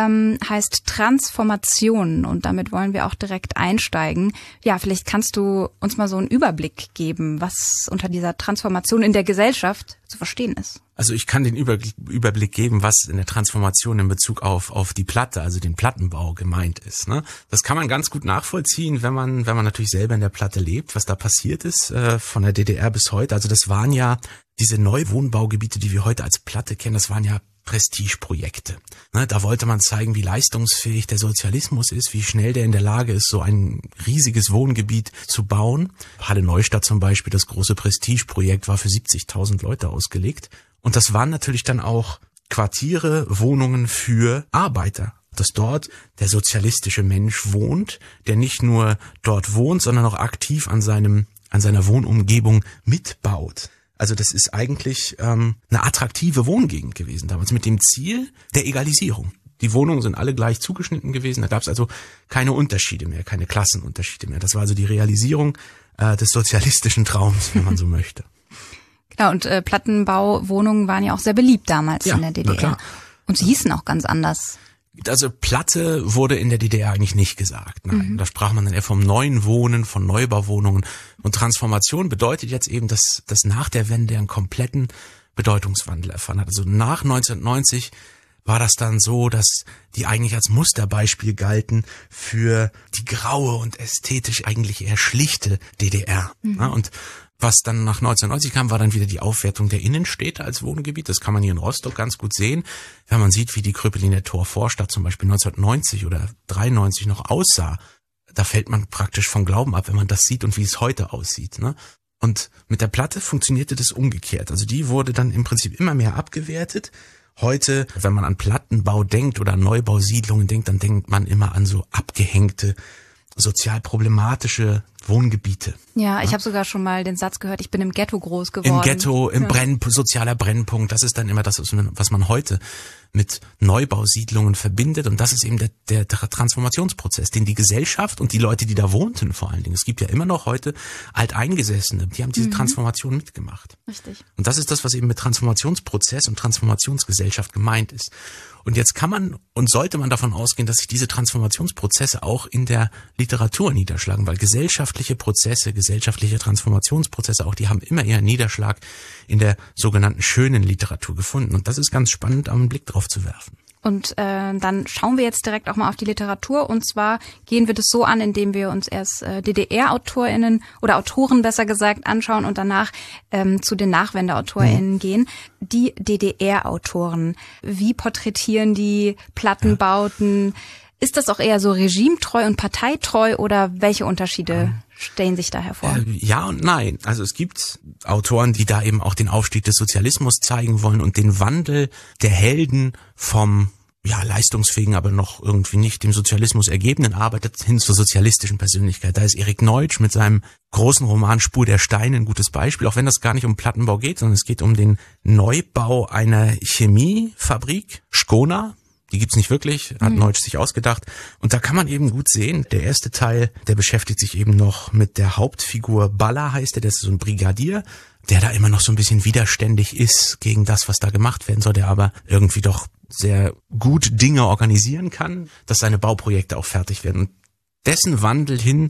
heißt Transformation und damit wollen wir auch direkt einsteigen. Ja, vielleicht kannst du uns mal so einen Überblick geben, was unter dieser Transformation in der Gesellschaft zu verstehen ist. Also ich kann den Überblick geben, was in der Transformation in Bezug auf die Platte, also den Plattenbau gemeint ist. Ne? Das kann man ganz gut nachvollziehen, wenn man natürlich selber in der Platte lebt, was da passiert ist, von der DDR bis heute. Also das waren ja diese Neuwohnbaugebiete, die wir heute als Platte kennen, das waren ja Prestigeprojekte. Da wollte man zeigen, wie leistungsfähig der Sozialismus ist, wie schnell der in der Lage ist, so ein riesiges Wohngebiet zu bauen. Halle Neustadt zum Beispiel, das große Prestigeprojekt, war für 70.000 Leute ausgelegt. Und das waren natürlich dann auch Quartiere, Wohnungen für Arbeiter. Dass dort der sozialistische Mensch wohnt, der nicht nur dort wohnt, sondern auch aktiv an seiner Wohnumgebung mitbaut. Also das ist eigentlich eine attraktive Wohngegend gewesen damals mit dem Ziel der Egalisierung. Die Wohnungen sind alle gleich zugeschnitten gewesen, da gab es also keine Unterschiede mehr, keine Klassenunterschiede mehr. Das war also die Realisierung des sozialistischen Traums, wenn man so möchte. Genau, und Plattenbauwohnungen waren ja auch sehr beliebt damals in der DDR. Na klar. Und sie hießen auch ganz anders. Also Platte wurde in der DDR eigentlich nicht gesagt. Nein, da sprach man dann eher vom neuen Wohnen, von Neubauwohnungen. Und Transformation bedeutet jetzt eben, dass nach der Wende einen kompletten Bedeutungswandel erfahren hat. Also nach 1990 war das dann so, dass die eigentlich als Musterbeispiel galten für die graue und ästhetisch eigentlich eher schlichte DDR. Ja, und was dann nach 1990 kam, war dann wieder die Aufwertung der Innenstädte als Wohngebiet. Das kann man hier in Rostock ganz gut sehen, wenn man sieht, wie die Kröpeliner Torvorstadt zum Beispiel 1990 oder 93 noch aussah. Da fällt man praktisch vom Glauben ab, wenn man das sieht und wie es heute aussieht. Ne? Und mit der Platte funktionierte das umgekehrt. Also die wurde dann im Prinzip immer mehr abgewertet. Heute, wenn man an Plattenbau denkt oder an Neubausiedlungen denkt, dann denkt man immer an so abgehängte, sozial problematische Wohngebiete. Ja, ich habe sogar schon mal den Satz gehört, ich bin im Ghetto groß geworden. Im Ghetto, sozialer Brennpunkt, das ist dann immer das, was man heute mit Neubausiedlungen verbindet. Und das ist eben der Transformationsprozess, den die Gesellschaft und die Leute, die da wohnten vor allen Dingen, es gibt ja immer noch heute Alteingesessene, die haben diese Transformation mitgemacht. Richtig. Und das ist das, was eben mit Transformationsprozess und Transformationsgesellschaft gemeint ist. Und jetzt kann man und sollte man davon ausgehen, dass sich diese Transformationsprozesse auch in der Literatur niederschlagen, weil gesellschaftliche Prozesse, gesellschaftliche Transformationsprozesse auch, die haben immer ihren Niederschlag in der sogenannten schönen Literatur gefunden. Und das ist ganz spannend, einen Blick drauf zu werfen. Und dann schauen wir jetzt direkt auch mal auf die Literatur. Und zwar gehen wir das so an, indem wir uns erst DDR-AutorInnen oder Autoren besser gesagt anschauen und danach zu den NachwendeautorInnen gehen. Die DDR-Autoren, wie porträtieren die Plattenbauten? Ist das auch eher so regimetreu und parteitreu oder welche Unterschiede stellen sich da hervor? Ja und nein. Also es gibt Autoren, die da eben auch den Aufstieg des Sozialismus zeigen wollen und den Wandel der Helden vom leistungsfähigen, aber noch irgendwie nicht dem Sozialismus ergebenen Arbeiter hin zur sozialistischen Persönlichkeit. Da ist Erik Neutsch mit seinem großen Roman Spur der Steine ein gutes Beispiel, auch wenn das gar nicht um Plattenbau geht, sondern es geht um den Neubau einer Chemiefabrik, Schkona. Die gibt's nicht wirklich, hat Neutsch sich ausgedacht. Und da kann man eben gut sehen, der erste Teil, der beschäftigt sich eben noch mit der Hauptfigur Baller, heißt der ist so ein Brigadier, der da immer noch so ein bisschen widerständig ist gegen das, was da gemacht werden soll, der aber irgendwie doch sehr gut Dinge organisieren kann, dass seine Bauprojekte auch fertig werden. Und dessen Wandel hin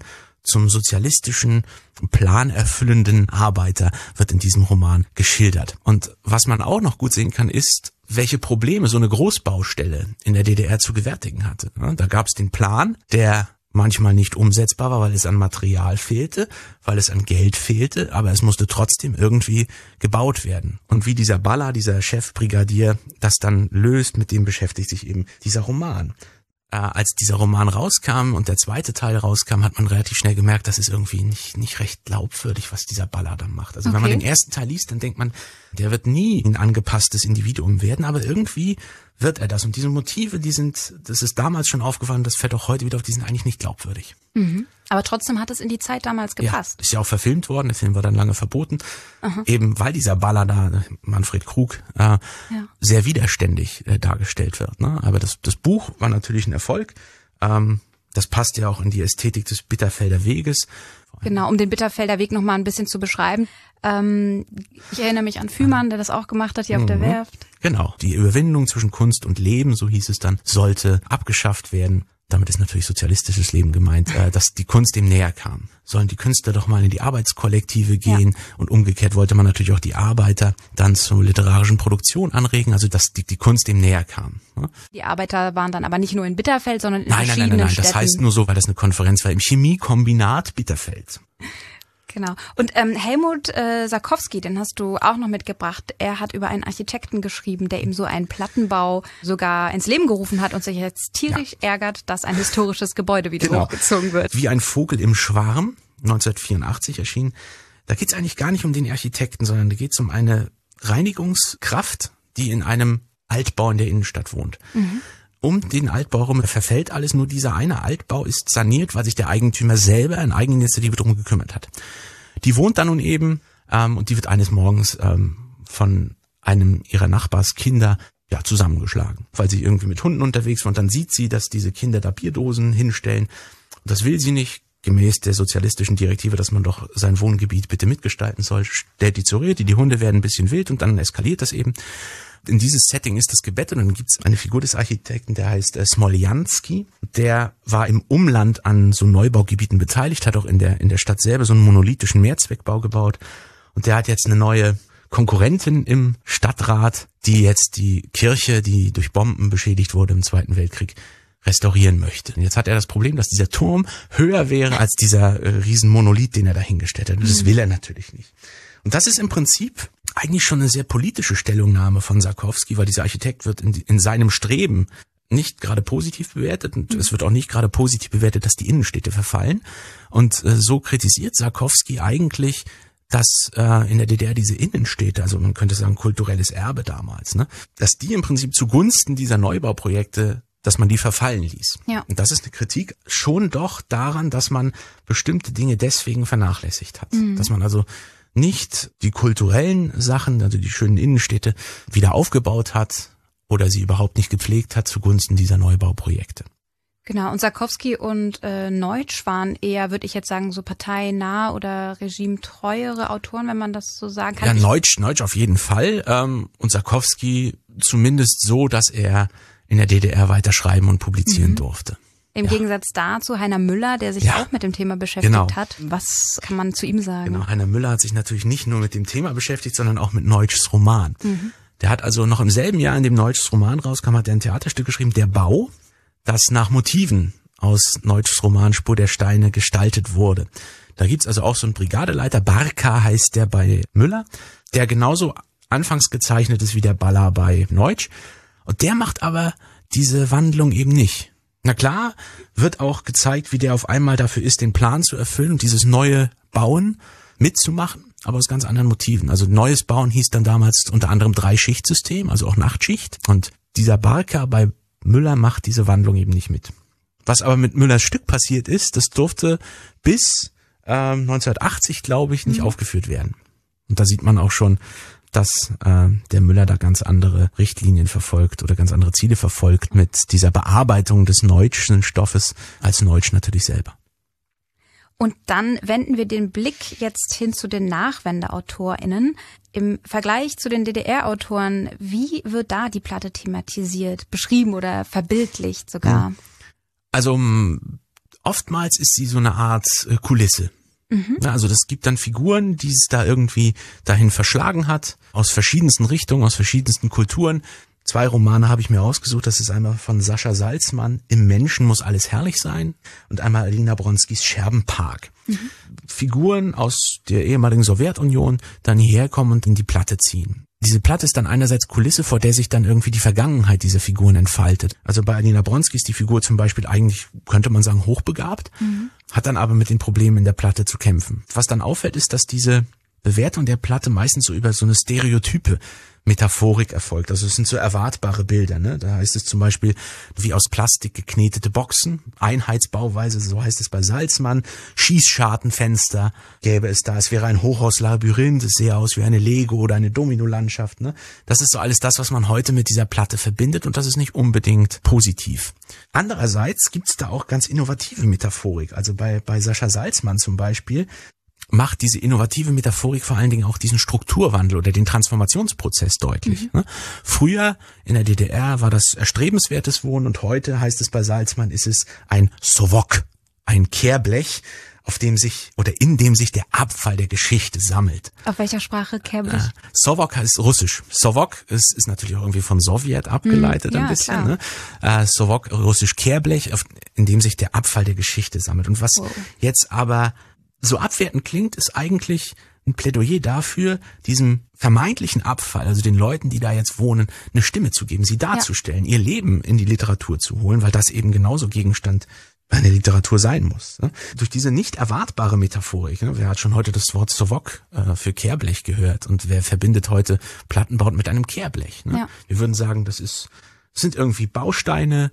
zum sozialistischen, planerfüllenden Arbeiter wird in diesem Roman geschildert. Und was man auch noch gut sehen kann, ist, welche Probleme so eine Großbaustelle in der DDR zu gewärtigen hatte. Da gab es den Plan, der manchmal nicht umsetzbar war, weil es an Material fehlte, weil es an Geld fehlte, aber es musste trotzdem irgendwie gebaut werden. Und wie dieser Baller, dieser Chefbrigadier, das dann löst, mit dem beschäftigt sich eben dieser Roman. Als dieser Roman rauskam und der zweite Teil rauskam, hat man relativ schnell gemerkt, das ist irgendwie nicht recht glaubwürdig, was dieser Baller dann macht. Also wenn man den ersten Teil liest, dann denkt man, der wird nie ein angepasstes Individuum werden, aber irgendwie wird er das. Und diese Motive, das ist damals schon aufgefallen, das fällt auch heute wieder auf, die sind eigentlich nicht glaubwürdig. Mhm. Aber trotzdem hat es in die Zeit damals gepasst. Ja, ist ja auch verfilmt worden, der Film war dann lange verboten, eben weil dieser Baller da, Manfred Krug, sehr widerständig dargestellt wird. Ne? Aber das Buch war natürlich ein Erfolg. Das passt ja auch in die Ästhetik des Bitterfelder Weges. Genau, um den Bitterfelder Weg noch mal ein bisschen zu beschreiben. Ich erinnere mich an Fühmann, der das auch gemacht hat hier auf der Werft. Genau, die Überwindung zwischen Kunst und Leben, so hieß es dann, sollte abgeschafft werden. Damit ist natürlich sozialistisches Leben gemeint, dass die Kunst dem näher kam. Sollen die Künstler doch mal in die Arbeitskollektive gehen, und umgekehrt wollte man natürlich auch die Arbeiter dann zur literarischen Produktion anregen, also dass die Kunst dem näher kam. Ne? Die Arbeiter waren dann aber nicht nur in Bitterfeld, sondern in verschiedenen Städten. Das heißt nur so, weil das eine Konferenz war im Chemiekombinat Bitterfeld. Genau. Und Helmut Sarkowski, den hast du auch noch mitgebracht. Er hat über einen Architekten geschrieben, der ihm so einen Plattenbau sogar ins Leben gerufen hat und sich jetzt tierisch ärgert, dass ein historisches Gebäude wieder hochgezogen wird. Wie ein Vogel im Schwarm, 1984 erschienen. Da geht es eigentlich gar nicht um den Architekten, sondern da geht es um eine Reinigungskraft, die in einem Altbau in der Innenstadt wohnt. Um den Altbau herum verfällt alles, nur dieser eine Altbau ist saniert, weil sich der Eigentümer selber in Eigeninitiative drum gekümmert hat. Die wohnt da nun eben und die wird eines Morgens von einem ihrer Nachbarskinder zusammengeschlagen, weil sie irgendwie mit Hunden unterwegs war. Und dann sieht sie, dass diese Kinder da Bierdosen hinstellen. Das will sie nicht, gemäß der sozialistischen Direktive, dass man doch sein Wohngebiet bitte mitgestalten soll. Stellt die zur Rede, die Hunde werden ein bisschen wild und dann eskaliert das eben. In dieses Setting ist das gebettet und dann gibt es eine Figur des Architekten, der heißt Smoljanski. Der war im Umland an so Neubaugebieten beteiligt, hat auch in der Stadt selber so einen monolithischen Mehrzweckbau gebaut. Und der hat jetzt eine neue Konkurrentin im Stadtrat, die jetzt die Kirche, die durch Bomben beschädigt wurde im Zweiten Weltkrieg, restaurieren möchte. Und jetzt hat er das Problem, dass dieser Turm höher wäre als dieser Riesenmonolith, den er dahingestellt hat. Und das will er natürlich nicht. Und das ist im Prinzip eigentlich schon eine sehr politische Stellungnahme von Sarkowski, weil dieser Architekt wird in seinem Streben nicht gerade positiv bewertet und es wird auch nicht gerade positiv bewertet, dass die Innenstädte verfallen. Und so kritisiert Sarkowski eigentlich, dass in der DDR diese Innenstädte, also man könnte sagen kulturelles Erbe damals, ne, dass die im Prinzip zugunsten dieser Neubauprojekte, dass man die verfallen ließ. Ja. Und das ist eine Kritik schon doch daran, dass man bestimmte Dinge deswegen vernachlässigt hat. Dass man also nicht die kulturellen Sachen, also die schönen Innenstädte, wieder aufgebaut hat oder sie überhaupt nicht gepflegt hat zugunsten dieser Neubauprojekte. Genau, und Sarkowski und Neutsch waren eher, würde ich jetzt sagen, so parteinah oder regimetreuere Autoren, wenn man das so sagen kann. Ja, Neutsch auf jeden Fall und Sarkowski zumindest so, dass er in der DDR weiter schreiben und publizieren durfte. Im Gegensatz dazu Heiner Müller, der sich auch mit dem Thema beschäftigt hat. Was kann man zu ihm sagen? Genau, Heiner Müller hat sich natürlich nicht nur mit dem Thema beschäftigt, sondern auch mit Neutschs Roman. Der hat also noch im selben Jahr, in dem Neutschs Roman rauskam, hat er ein Theaterstück geschrieben, Der Bau, das nach Motiven aus Neutschs Roman Spur der Steine gestaltet wurde. Da gibt's also auch so einen Brigadeleiter, Barka heißt der bei Müller, der genauso anfangs gezeichnet ist wie der Baller bei Neutsch. Und der macht aber diese Wandlung eben nicht. Na klar, wird auch gezeigt, wie der auf einmal dafür ist, den Plan zu erfüllen und dieses neue Bauen mitzumachen, aber aus ganz anderen Motiven. Also neues Bauen hieß dann damals unter anderem 3-Schicht-System, also auch Nachtschicht. Und dieser Barka bei Müller macht diese Wandlung eben nicht mit. Was aber mit Müllers Stück passiert ist, das durfte bis 1980, glaube ich, nicht aufgeführt werden. Und da sieht man auch schon, dass der Müller da ganz andere Richtlinien verfolgt oder ganz andere Ziele verfolgt mit dieser Bearbeitung des Neutschen Stoffes als Neutsch natürlich selber. Und dann wenden wir den Blick jetzt hin zu den NachwendeautorInnen. Im Vergleich zu den DDR-Autoren, wie wird da die Platte thematisiert, beschrieben oder verbildlicht sogar? Also oftmals ist sie so eine Art Kulisse. Ja, also das gibt dann Figuren, die es da irgendwie dahin verschlagen hat, aus verschiedensten Richtungen, aus verschiedensten Kulturen. 2 Romane habe ich mir ausgesucht. Das ist einmal von Sascha Salzmann, Im Menschen muss alles herrlich sein, und einmal Alina Bronskis Scherbenpark. Figuren aus der ehemaligen Sowjetunion dann hierher kommen und in die Platte ziehen. Diese Platte ist dann einerseits Kulisse, vor der sich dann irgendwie die Vergangenheit dieser Figuren entfaltet. Also bei Alina Bronski ist die Figur zum Beispiel eigentlich, könnte man sagen, hochbegabt, hat dann aber mit den Problemen in der Platte zu kämpfen. Was dann auffällt, ist, dass diese Bewertung der Platte meistens so über so eine stereotype Metaphorik erfolgt. Also es sind so erwartbare Bilder, ne? Da heißt es zum Beispiel, wie aus Plastik geknetete Boxen, Einheitsbauweise, so heißt es bei Salzmann, Schießschartenfenster gäbe es da. Es wäre ein Hochhauslabyrinth, es sähe aus wie eine Lego- oder eine Dominolandschaft, ne? Das ist so alles das, was man heute mit dieser Platte verbindet, und das ist nicht unbedingt positiv. Andererseits gibt's da auch ganz innovative Metaphorik. Also bei Sascha Salzmann zum Beispiel macht diese innovative Metaphorik vor allen Dingen auch diesen Strukturwandel oder den Transformationsprozess deutlich. Früher in der DDR war das erstrebenswertes Wohnen, und heute heißt es bei Salzmann, ist es ein Sowok, ein Kehrblech, auf dem sich oder in dem sich der Abfall der Geschichte sammelt. Auf welcher Sprache Kehrblech? Sowok heißt russisch. Sowok ist natürlich auch irgendwie von Sowjet abgeleitet ein bisschen. Ne? Sowok, russisch Kehrblech, in dem sich der Abfall der Geschichte sammelt. Und was jetzt aber so abwertend klingt, ist eigentlich ein Plädoyer dafür, diesem vermeintlichen Abfall, also den Leuten, die da jetzt wohnen, eine Stimme zu geben, sie darzustellen, ihr Leben in die Literatur zu holen, weil das eben genauso Gegenstand einer Literatur sein muss. Ne? Durch diese nicht erwartbare Metaphorik, ne? Wer hat schon heute das Wort Sowok für Kehrblech gehört, und wer verbindet heute Plattenbau mit einem Kehrblech? Ne? Ja. Wir würden sagen, das sind irgendwie Bausteine,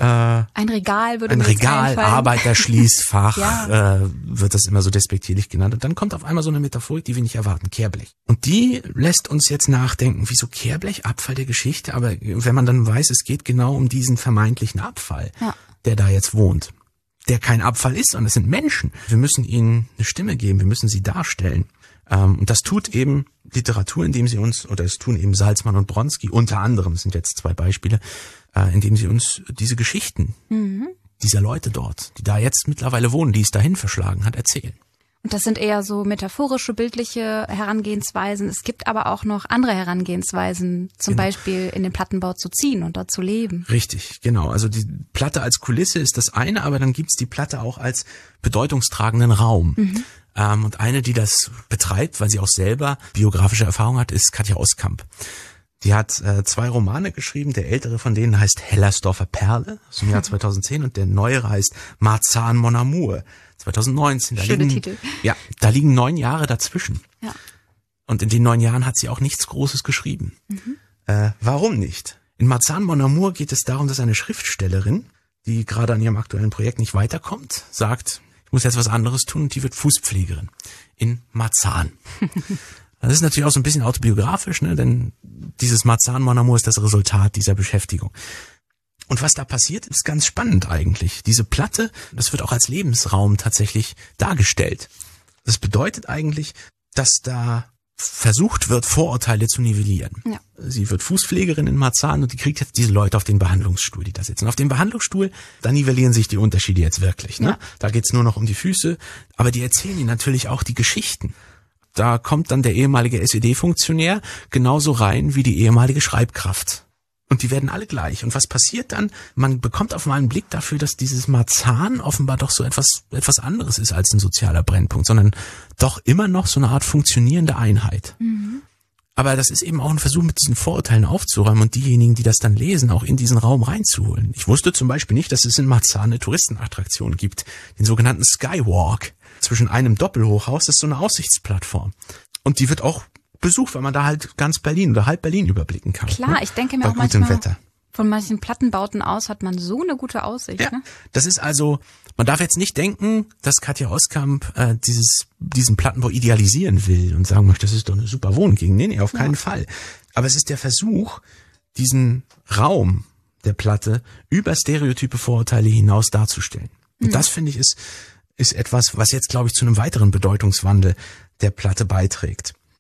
ein Regal würde mir einfallen. Arbeiterschließfach, wird das immer so despektierlich genannt. Und dann kommt auf einmal so eine Metaphorik, die wir nicht erwarten, Kehrblech. Und die lässt uns jetzt nachdenken, wieso Kehrblech, Abfall der Geschichte? Aber wenn man dann weiß, es geht genau um diesen vermeintlichen Abfall, der da jetzt wohnt, der kein Abfall ist, sondern es sind Menschen. Wir müssen ihnen eine Stimme geben, wir müssen sie darstellen. Und das tut eben Literatur, indem sie uns, oder es tun eben Salzmann und Bronski unter anderem, das sind jetzt 2 Beispiele, indem sie uns diese Geschichten dieser Leute dort, die da jetzt mittlerweile wohnen, die es dahin verschlagen hat, erzählen. Und das sind eher so metaphorische, bildliche Herangehensweisen. Es gibt aber auch noch andere Herangehensweisen, zum Beispiel in den Plattenbau zu ziehen und dort zu leben. Richtig, genau. Also die Platte als Kulisse ist das eine, aber dann gibt's die Platte auch als bedeutungstragenden Raum. Und eine, die das betreibt, weil sie auch selber biografische Erfahrung hat, ist Katja Oskamp. Die hat 2 Romane geschrieben. Der ältere von denen heißt Hellersdorfer Perle, aus dem Jahr 2010, und der neuere heißt Marzahn Mon Amour, 2019. Schöne Titel. Ja, da liegen 9 Jahre dazwischen. Ja. Und in den 9 Jahren hat sie auch nichts Großes geschrieben. Warum nicht? In Marzahn Mon Amour geht es darum, dass eine Schriftstellerin, die gerade an ihrem aktuellen Projekt nicht weiterkommt, sagt, ich muss jetzt was anderes tun, und die wird Fußpflegerin in Marzahn. Das ist natürlich auch so ein bisschen autobiografisch, ne? Denn dieses Marzahn Mon Amour ist das Resultat dieser Beschäftigung. Und was da passiert, ist ganz spannend eigentlich. Diese Platte, das wird auch als Lebensraum tatsächlich dargestellt. Das bedeutet eigentlich, dass da versucht wird, Vorurteile zu nivellieren. Ja. Sie wird Fußpflegerin in Marzahn, und die kriegt jetzt diese Leute auf den Behandlungsstuhl, die da sitzen. Auf dem Behandlungsstuhl, da nivellieren sich die Unterschiede jetzt wirklich. Ne? Ja. Da geht's nur noch um die Füße, aber die erzählen ihnen natürlich auch die Geschichten. Da kommt dann der ehemalige SED-Funktionär genauso rein wie die ehemalige Schreibkraft. Und die werden alle gleich. Und was passiert dann? Man bekommt auf einmal einen Blick dafür, dass dieses Marzahn offenbar doch so etwas anderes ist als ein sozialer Brennpunkt, sondern doch immer noch so eine Art funktionierende Einheit. Aber das ist eben auch ein Versuch, mit diesen Vorurteilen aufzuräumen und diejenigen, die das dann lesen, auch in diesen Raum reinzuholen. Ich wusste zum Beispiel nicht, dass es in Marzahn eine Touristenattraktion gibt, den sogenannten Skywalk. Zwischen einem Doppelhochhaus, das ist so eine Aussichtsplattform. Und die wird auch besucht, weil man da halt ganz Berlin oder halb Berlin überblicken kann. Klar, ich denke mir auch manchmal, von manchen Plattenbauten aus hat man so eine gute Aussicht. Ja, ne? Das ist also, man darf jetzt nicht denken, dass Katja Oskamp diesen Plattenbau idealisieren will und sagen möchte, das ist doch eine super Wohngegend. Nee, auf keinen Fall. Aber es ist der Versuch, diesen Raum der Platte über stereotype Vorurteile hinaus darzustellen. Und das, finde ich, ist etwas, was jetzt, glaube ich, zu einem weiteren Bedeutungswandel der Platte beiträgt.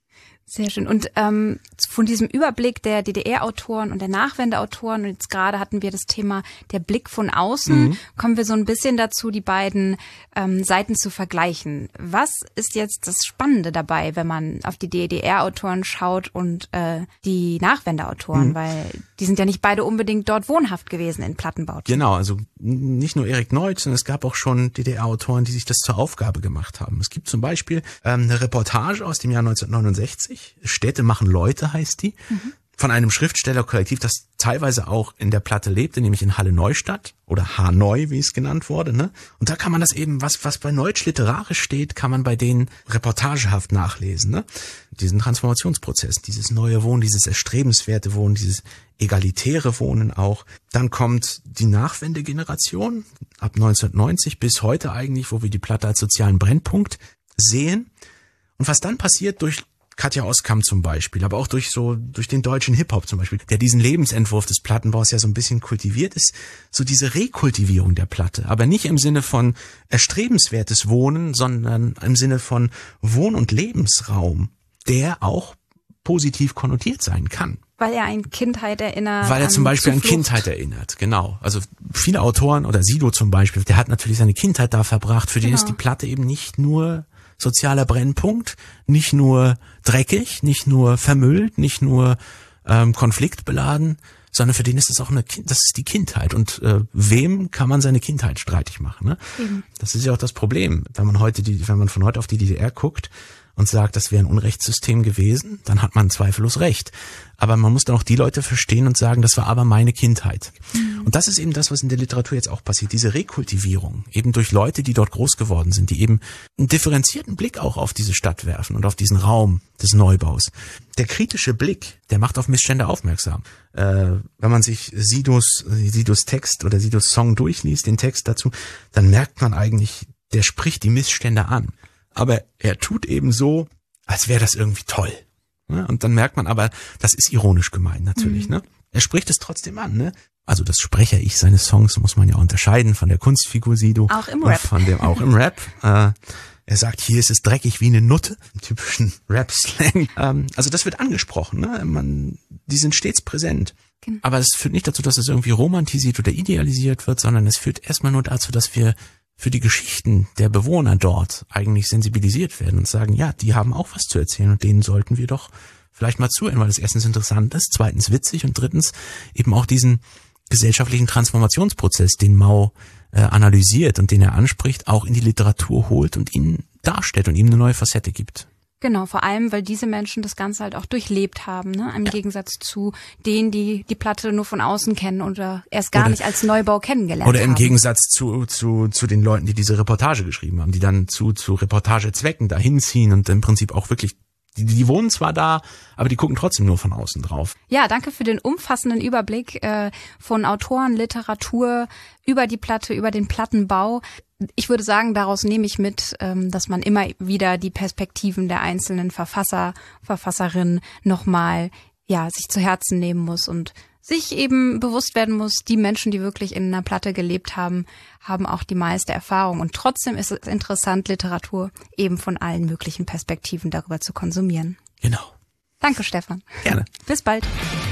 Sehr schön. Und von diesem Überblick der DDR-Autoren und der Nachwendeautoren, und jetzt gerade hatten wir das Thema der Blick von außen, kommen wir so ein bisschen dazu, die beiden Seiten zu vergleichen. Was ist jetzt das Spannende dabei, wenn man auf die DDR-Autoren schaut und die Nachwendeautoren? Weil die sind ja nicht beide unbedingt dort wohnhaft gewesen in Plattenbau. Genau, also nicht nur Erik Neut, sondern es gab auch schon DDR-Autoren, die sich das zur Aufgabe gemacht haben. Es gibt zum Beispiel eine Reportage aus dem Jahr 1969, Städte machen Leute heißt die, von einem Schriftstellerkollektiv, das teilweise auch in der Platte lebte, nämlich in Halle-Neustadt oder Hanoi, wie es genannt wurde. Ne? Und da kann man das eben, was bei Neutsch literarisch steht, kann man bei denen reportagehaft nachlesen. Ne? Diesen Transformationsprozess, dieses neue Wohnen, dieses erstrebenswerte Wohnen, dieses egalitäre Wohnen auch. Dann kommt die Nachwendegeneration ab 1990 bis heute eigentlich, wo wir die Platte als sozialen Brennpunkt sehen. Und was dann passiert durch Katja Oskam zum Beispiel, aber auch durch den deutschen Hip-Hop zum Beispiel, der diesen Lebensentwurf des Plattenbaus ja so ein bisschen kultiviert ist, so diese Rekultivierung der Platte, aber nicht im Sinne von erstrebenswertes Wohnen, sondern im Sinne von Wohn- und Lebensraum, der auch positiv konnotiert sein kann. Weil er an Kindheit erinnert. Weil er zum Beispiel an Kindheit erinnert, genau. Also viele Autoren oder Sido zum Beispiel, der hat natürlich seine Kindheit da verbracht, für den ist die Platte eben nicht nur sozialer Brennpunkt, nicht nur dreckig, nicht nur vermüllt, nicht nur konfliktbeladen, sondern für den ist es auch das ist die Kindheit. Und wem kann man seine Kindheit streitig machen? Ne? Das ist ja auch das Problem, wenn man von heute auf die DDR guckt und sagt, das wäre ein Unrechtssystem gewesen, dann hat man zweifellos recht. Aber man muss dann auch die Leute verstehen und sagen, das war aber meine Kindheit. Und das ist eben das, was in der Literatur jetzt auch passiert, diese Rekultivierung, eben durch Leute, die dort groß geworden sind, die eben einen differenzierten Blick auch auf diese Stadt werfen und auf diesen Raum des Neubaus. Der kritische Blick, der macht auf Missstände aufmerksam. Wenn man sich Sidos Text oder Sidos Song durchliest, den Text dazu, dann merkt man eigentlich, der spricht die Missstände an. Aber er tut eben so, als wäre das irgendwie toll. Und dann merkt man aber, das ist ironisch gemeint natürlich. Ne? Er spricht es trotzdem an. Ne? Also das Sprecher-Ich seines Songs muss man ja unterscheiden von der Kunstfigur Sido. Auch im Rap. Auch im Rap. Er sagt, hier ist es dreckig wie eine Nutte, im typischen Rap-Slang. Also das wird angesprochen. Ne? Die sind stets präsent. Genau. Aber es führt nicht dazu, dass es irgendwie romantisiert oder idealisiert wird, sondern es führt erstmal nur dazu, dass wir für die Geschichten der Bewohner dort eigentlich sensibilisiert werden und sagen, ja, die haben auch was zu erzählen und denen sollten wir doch vielleicht mal zuhören, weil das erstens interessant ist, zweitens witzig und drittens eben auch diesen gesellschaftlichen Transformationsprozess, den Mao analysiert und den er anspricht, auch in die Literatur holt und ihn darstellt und ihm eine neue Facette gibt. Genau, vor allem, weil diese Menschen das Ganze halt auch durchlebt haben, ne? Im Gegensatz zu denen, die die Platte nur von außen kennen oder erst gar nicht als Neubau kennengelernt haben. Oder im Gegensatz zu den Leuten, die diese Reportage geschrieben haben, die dann zu Reportagezwecken da hinziehen und im Prinzip auch wirklich, die wohnen zwar da, aber die gucken trotzdem nur von außen drauf. Ja, danke für den umfassenden Überblick von Autoren, Literatur, über die Platte, über den Plattenbau. Ich würde sagen, daraus nehme ich mit, dass man immer wieder die Perspektiven der einzelnen Verfasser, Verfasserinnen nochmal, sich zu Herzen nehmen muss und sich eben bewusst werden muss, die Menschen, die wirklich in einer Platte gelebt haben, haben auch die meiste Erfahrung. Und trotzdem ist es interessant, Literatur eben von allen möglichen Perspektiven darüber zu konsumieren. Genau. Danke, Stefan. Gerne. Bis bald.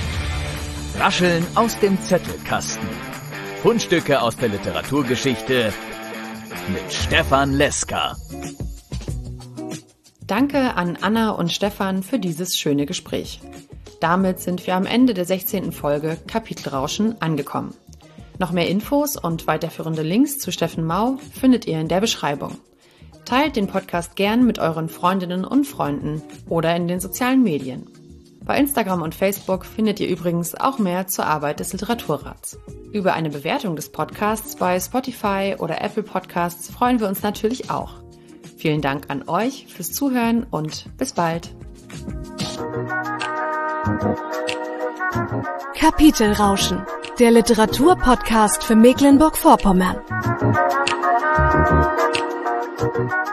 Rascheln aus dem Zettelkasten. Fundstücke aus der Literaturgeschichte mit Stefan Leska. Danke an Anna und Stefan für dieses schöne Gespräch. Damit sind wir am Ende der 16. Folge Kapitelrauschen angekommen. Noch mehr Infos und weiterführende Links zu Steffen Mau findet ihr in der Beschreibung. Teilt den Podcast gern mit euren Freundinnen und Freunden oder in den sozialen Medien. Bei Instagram und Facebook findet ihr übrigens auch mehr zur Arbeit des Literaturrats. Über eine Bewertung des Podcasts bei Spotify oder Apple Podcasts freuen wir uns natürlich auch. Vielen Dank an euch fürs Zuhören und bis bald. Kapitelrauschen, der Literaturpodcast für Mecklenburg-Vorpommern.